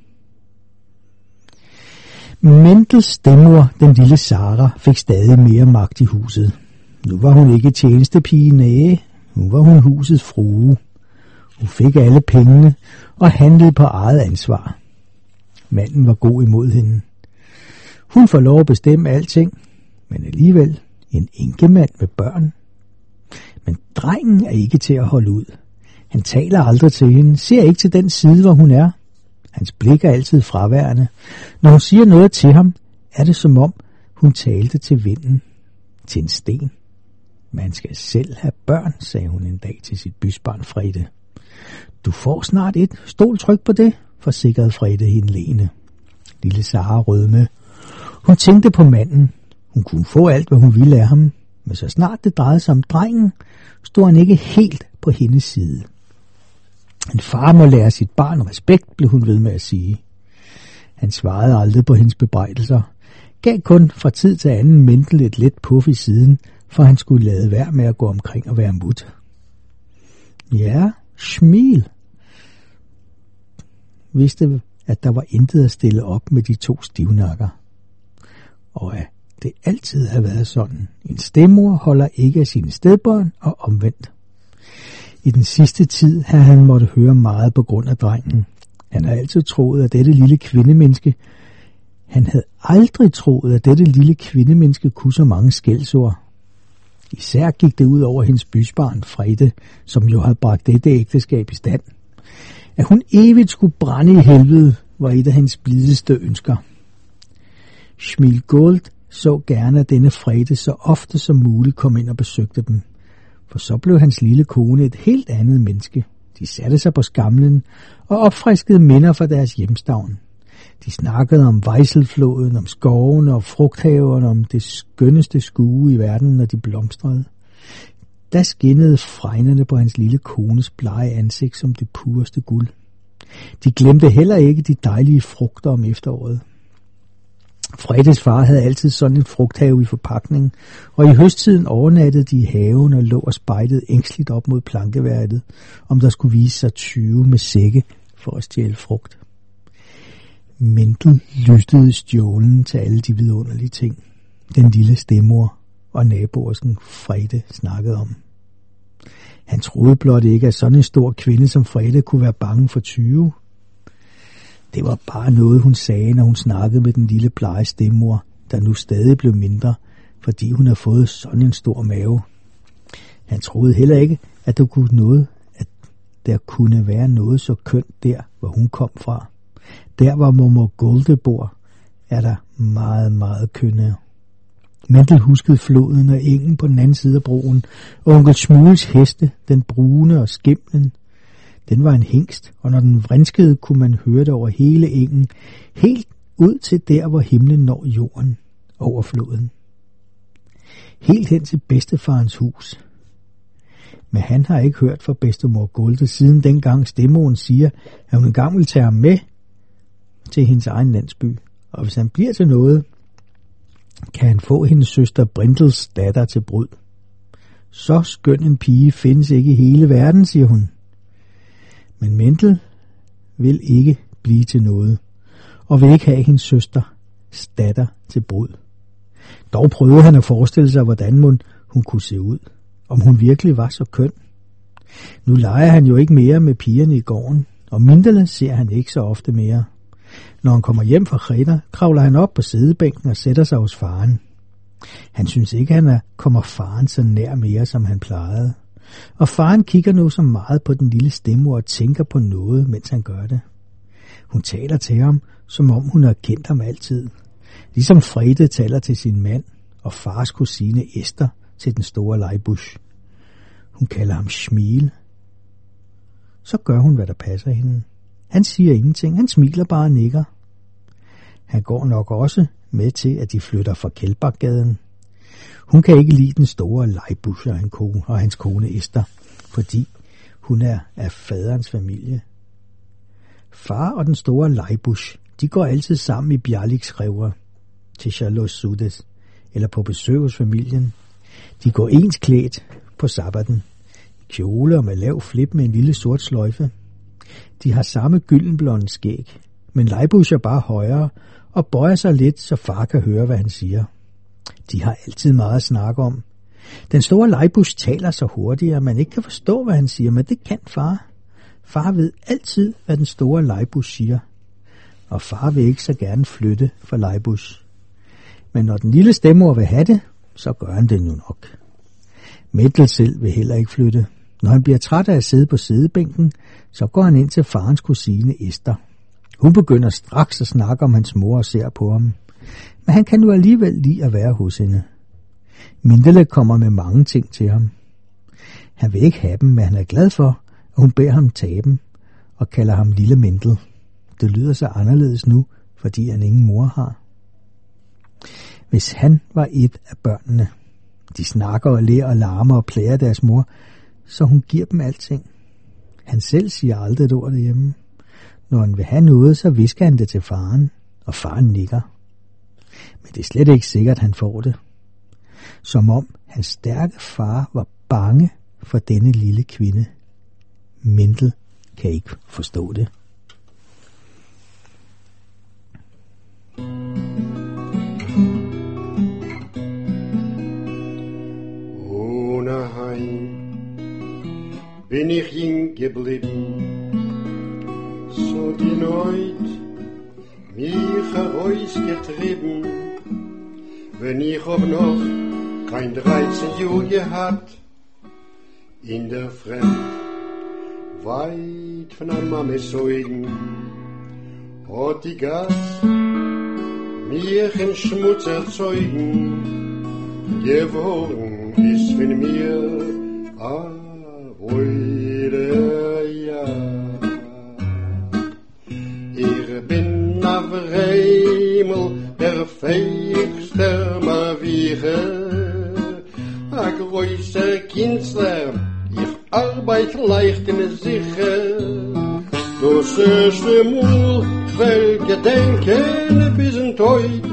Mendels stemmor, den lille Sara, fik stadig mere magt i huset. Nu var hun ikke tjenestepige, næge, nu var hun husets frue. Hun fik alle pengene og handlede på eget ansvar. Manden var god imod hende. Hun får lov at bestemme alting, men alligevel en enkemand med børn. Men drengen er ikke til at holde ud. Han taler aldrig til hende, ser ikke til den side, hvor hun er. Hans blik er altid fraværende. Når hun siger noget til ham, er det som om, hun talte til vinden, til en sten. Man skal selv have børn, sagde hun en dag til sit bysbarn Frede. Du får snart et. Stol tryk på det, forsikrede Frede hende lene. Lille Sara rødme. Hun tænkte på manden. Hun kunne få alt, hvad hun ville af ham, men så snart det drejede sig om drengen, stod han ikke helt på hendes side. En far må lære sit barn respekt, blev hun ved med at sige. Han svarede aldrig på hendes bebrejdelser, gav kun fra tid til anden Mendel et let puff i siden, for han skulle lade være med at gå omkring og være mut. Ja, smil. Vidste, at der var intet at stille op med de to stivnakker. Og at det altid havde været sådan. En stemmor holder ikke af sine stedbørn og omvendt. I den sidste tid havde han måtte høre meget på grund af drengen. Han havde altid troet, at dette lille kvindemenneske, han havde aldrig troet, at dette lille kvindemenneske kunne så mange skældsord. Især gik det ud over hendes bysbarn, Frede, som jo havde bragt dette ægteskab i stand. At hun evigt skulle brænde i helvede, var et af hendes blideste ønsker. Schmilgold så gerne, at denne Frede så ofte som muligt kom ind og besøgte dem. For så blev hans lille kone et helt andet menneske. De satte sig på skamlen og opfriskede minder fra deres hjemstavn. De snakkede om Vejselfloden, om skovene og frugthaverne, om det skønneste skue i verden, når de blomstrede. Der skinnede fregnerne på hans lille kones blege ansigt som det pureste guld. De glemte heller ikke de dejlige frugter om efteråret. Fredes far havde altid sådan en frugthave i forpakning, og i høsttiden overnattede de i haven og lå og spejdede ængstligt op mod plankeværket, om der skulle vise sig tyve med sække for at stjæle frugt. Mendel lyttede stjålen til alle de vidunderlige ting, den lille stemmor og naboersken Frede snakkede om. Han troede blot ikke, at sådan en stor kvinde som Frede kunne være bange for tyve. Det var bare noget, hun sagde, når hun snakkede med den lille blege stemmor, der nu stadig blev mindre, fordi hun havde fået sådan en stor mave. Han troede heller ikke, at der kunne noget, at der kunne være noget så kønt der, hvor hun kom fra. Der, hvor mormor Golde bor, er der meget, meget kønnere. Mendel huskede floden og engen på den anden side af broen, og onkel Schmuels heste, den brune og skimlen. Den var en hingst, og når den vrinskede, kunne man høre det over hele engen, helt ud til der, hvor himlen når jorden over floden. Helt hen til bedstefarens hus. Men han har ikke hørt fra bedstemor Golde siden dengang stemmoren siger, at hun engang vil tage ham med til hendes egen landsby. Og hvis han bliver til noget, kan han få hendes søster Brindels datter til brud. Så skøn en pige findes ikke i hele verden, siger hun. Men Mendel vil ikke blive til noget, og vil ikke have hendes søster datter til brud. Dog prøvede han at forestille sig, hvordan hun kunne se ud, om hun virkelig var så køn. Nu leger han jo ikke mere med pigerne i gården, og Mendel ser han ikke så ofte mere. Når han kommer hjem fra Kreta, kravler han op på sædebænken og sætter sig hos faren. Han synes ikke, at han kommer faren så nær mere, som han plejede. Og faren kigger nu så meget på den lille stemmor og tænker på noget, mens han gør det. Hun taler til ham, som om hun har kendt ham altid. Ligesom Frede taler til sin mand og fars kusine Esther til den store Leibusch. Hun kalder ham Schmiel. Så gør hun, hvad der passer hende. Han siger ingenting, han smiler bare og nikker. Han går nok også med til, at de flytter fra Kjeldbakgaden. Hun kan ikke lide den store Leibusch og, kone, og hans kone Esther, fordi hun er af faderens familie. Far og den store Leibusch, de går altid sammen i Bjarliksrevre til Charlotte Sudes, eller på besøg hos familien. De går ens klædt på sabbaten, kjole og med lav flip med en lille sort sløjfe. De har samme gyldenblonde skæg, men Leibusch er bare højere og bøjer sig lidt, så far kan høre, hvad han siger. De har altid meget at snakke om. Den store Leibusch taler så hurtigt, at man ikke kan forstå, hvad han siger, men det kan far. Far ved altid, hvad den store Leibusch siger, og far vil ikke så gerne flytte fra Leibusch. Men når den lille stemmor vil have det, så gør han det nu nok. Mendel selv vil heller ikke flytte. Når han bliver træt af at sidde på sædebænken, så går han ind til farens kusine Esther. Hun begynder straks at snakke om hans mor og ser på ham. Men han kan nu alligevel lide at være hos hende. Mendel kommer med mange ting til ham. Han vil ikke have dem, men han er glad for, at hun beder ham tage dem og kalder ham lille Mendel. Det lyder så anderledes nu, fordi han ingen mor har. Hvis han var et af børnene, de snakker og ler og larmer og plager deres mor, så hun giver dem alting. Han selv siger aldrig et ord derhjemme. Når han vil have noget, så visker han det til faren, og faren nikker. Men det er slet ikke sikkert, at han får det. Som om hans stærke far var bange for denne lille kvinde. Mendel kan ikke forstå det. Ohne Heim bin ich hingeblieben, so die Neut mich herausgetrieben, wenn ich auch noch kein dreizehn Jahr gehabt, in der Fremd, weit von der Mama Säugen, hat die Gas mir in Schmutz erzeugen, geworden ist von mir a Freude, ja. Ich bin auf Reimel der fähigste Maviche, a größer Künstler, ich arbeite leicht in Sicher. Das erste Mal, weil gedenken bis in Teut,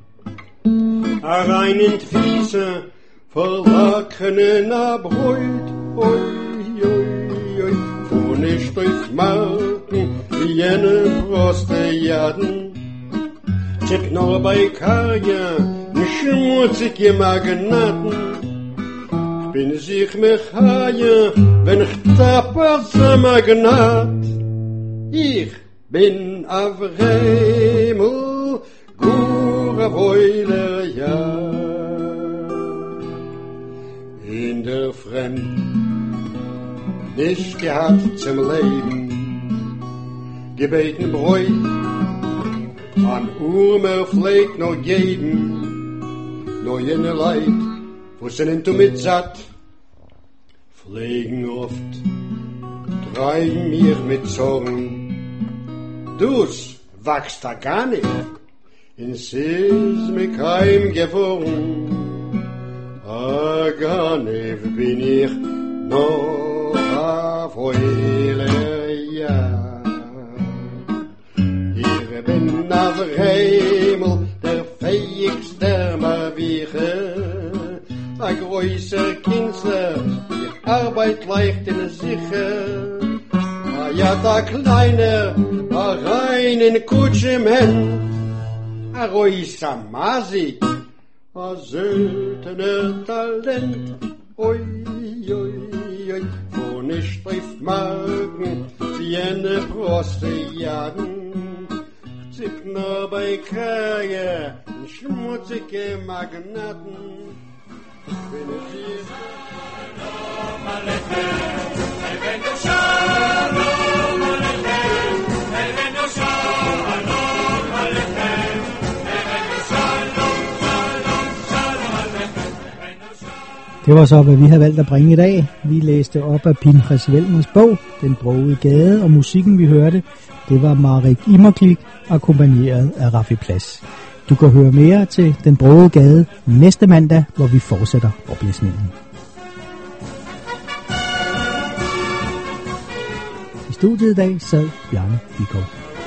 a rein in Fiese, verlackenen Abreut, oi, oi, oi, fuhr nicht durch Marken, wie jene Froste Jaden, zipp nur bei Karja, schmutzige Magnaten, ich bin sich mechaja, wenn ich tapper zum Magnat, ich bin auf Remel, gure Beule, ja. In der Fremd, nicht gehabt zum Leben, gebeten Bräut, an Urmer pflegt noch geben, nur jene Leid, wo sind du mit satt, pflegen oft, treiben mir mit Zorn. Dus wachst da gar nicht, ins ist mir kein Geworn. A gar nicht bin ich noch auf Heule, ja. Ich bin auf Himmel, der fähigste Maviche, a größer Künstler, die Arbeit leicht in sicher. A ja, da kleiner, a reinen Kutsch im Händ, a größer Masik, a seltener Talent, oi, oi, oi, wo nicht trifft Magen, sie eine Proste jagen, Zippner bei Krage, schmutzige Magnaten, wenn es hier Shalom Aleichem, Elvenu Shalom Aleichem, Elvenu Shalom Aleichem, Elvenu Shalom, Shalom, Shalom Aleichem. Det var så, hvad vi har valgt at bringe i dag. Vi læste op af Pinchas Wellners bog, Den brogede gade, og musikken vi hørte, det var Marek Immerklik, akkompagneret af Raffi Plads. Du kan høre mere til Den brogede gade næste mandag, hvor vi fortsætter oplæsningen. I studiet i dag sad Bjarne Bikov.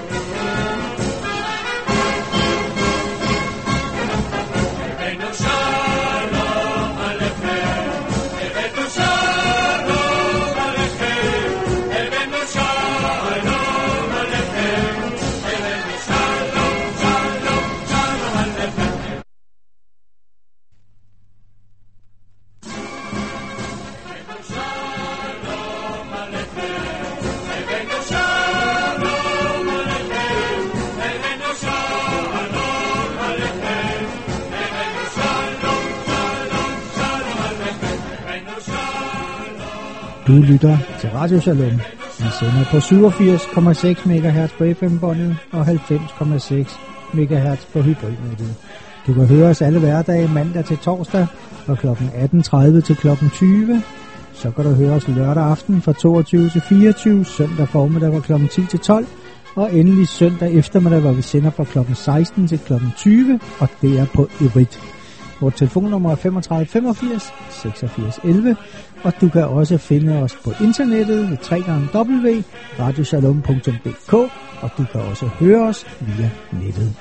Du lytter til Radio Shalom. Vi sender på syvogfirs komma seks megahertz på F M-båndet og halvfems komma seks megahertz på hybridnettet. Du kan høre os alle hverdage mandag til torsdag fra klokken atten tredive til klokken tyve. Så kan du høre os lørdag aften fra toogtyve til fireogtyve, søndag formiddag fra klokken ti til tolv, og endelig søndag eftermiddag, hvor vi sender fra klokken seksten til klokken tyve, og det er på Evrit. Vores telefonnummer er femogtredive femogfirs seksogfirs elleve, og du kan også finde os på internettet ved w w w punktum radioshalom punktum d k, og du kan også høre os via nettet.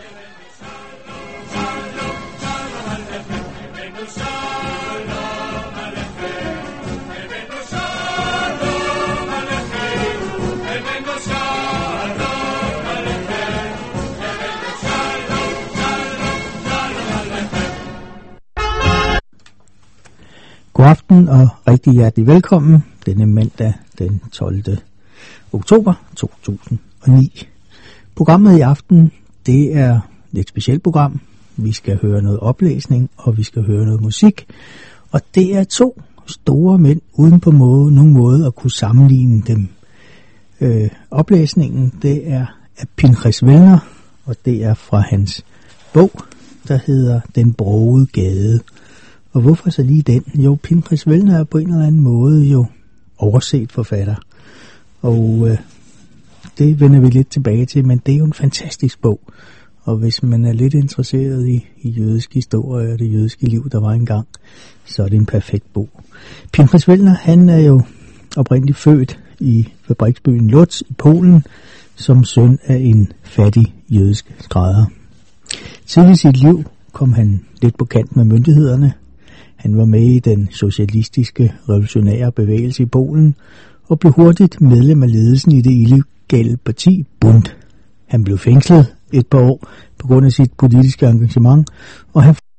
God aften og rigtig hjertelig velkommen denne mandag den tolvte oktober to tusind og ni. Programmet i aften, det er et specielt program. Vi skal høre noget oplæsning, og vi skal høre noget musik. Og det er to store mænd, uden på måde, nogen måde at kunne sammenligne dem. Øh, oplæsningen, det er af Pinchas Wellner, og det er fra hans bog, der hedder Den brogede gade. Og hvorfor så lige den? Jo, Pinchas Wellner er på en eller anden måde jo overset forfatter. Og øh, det vender vi lidt tilbage til, men det er jo en fantastisk bog. Og hvis man er lidt interesseret i, i jødisk historie og det jødiske liv, der var engang, så er det en perfekt bog. Pinchas Wellner, han er jo oprindeligt født i fabriksbyen Lodz i Polen, som søn af en fattig jødisk skrædder. Tidligt i sit liv kom han lidt på kant med myndighederne. Han var med i den socialistiske revolutionære bevægelse i Polen og blev hurtigt medlem af ledelsen i det illegale parti Bund. Han blev fængslet et par år på grund af sit politiske engagement, og han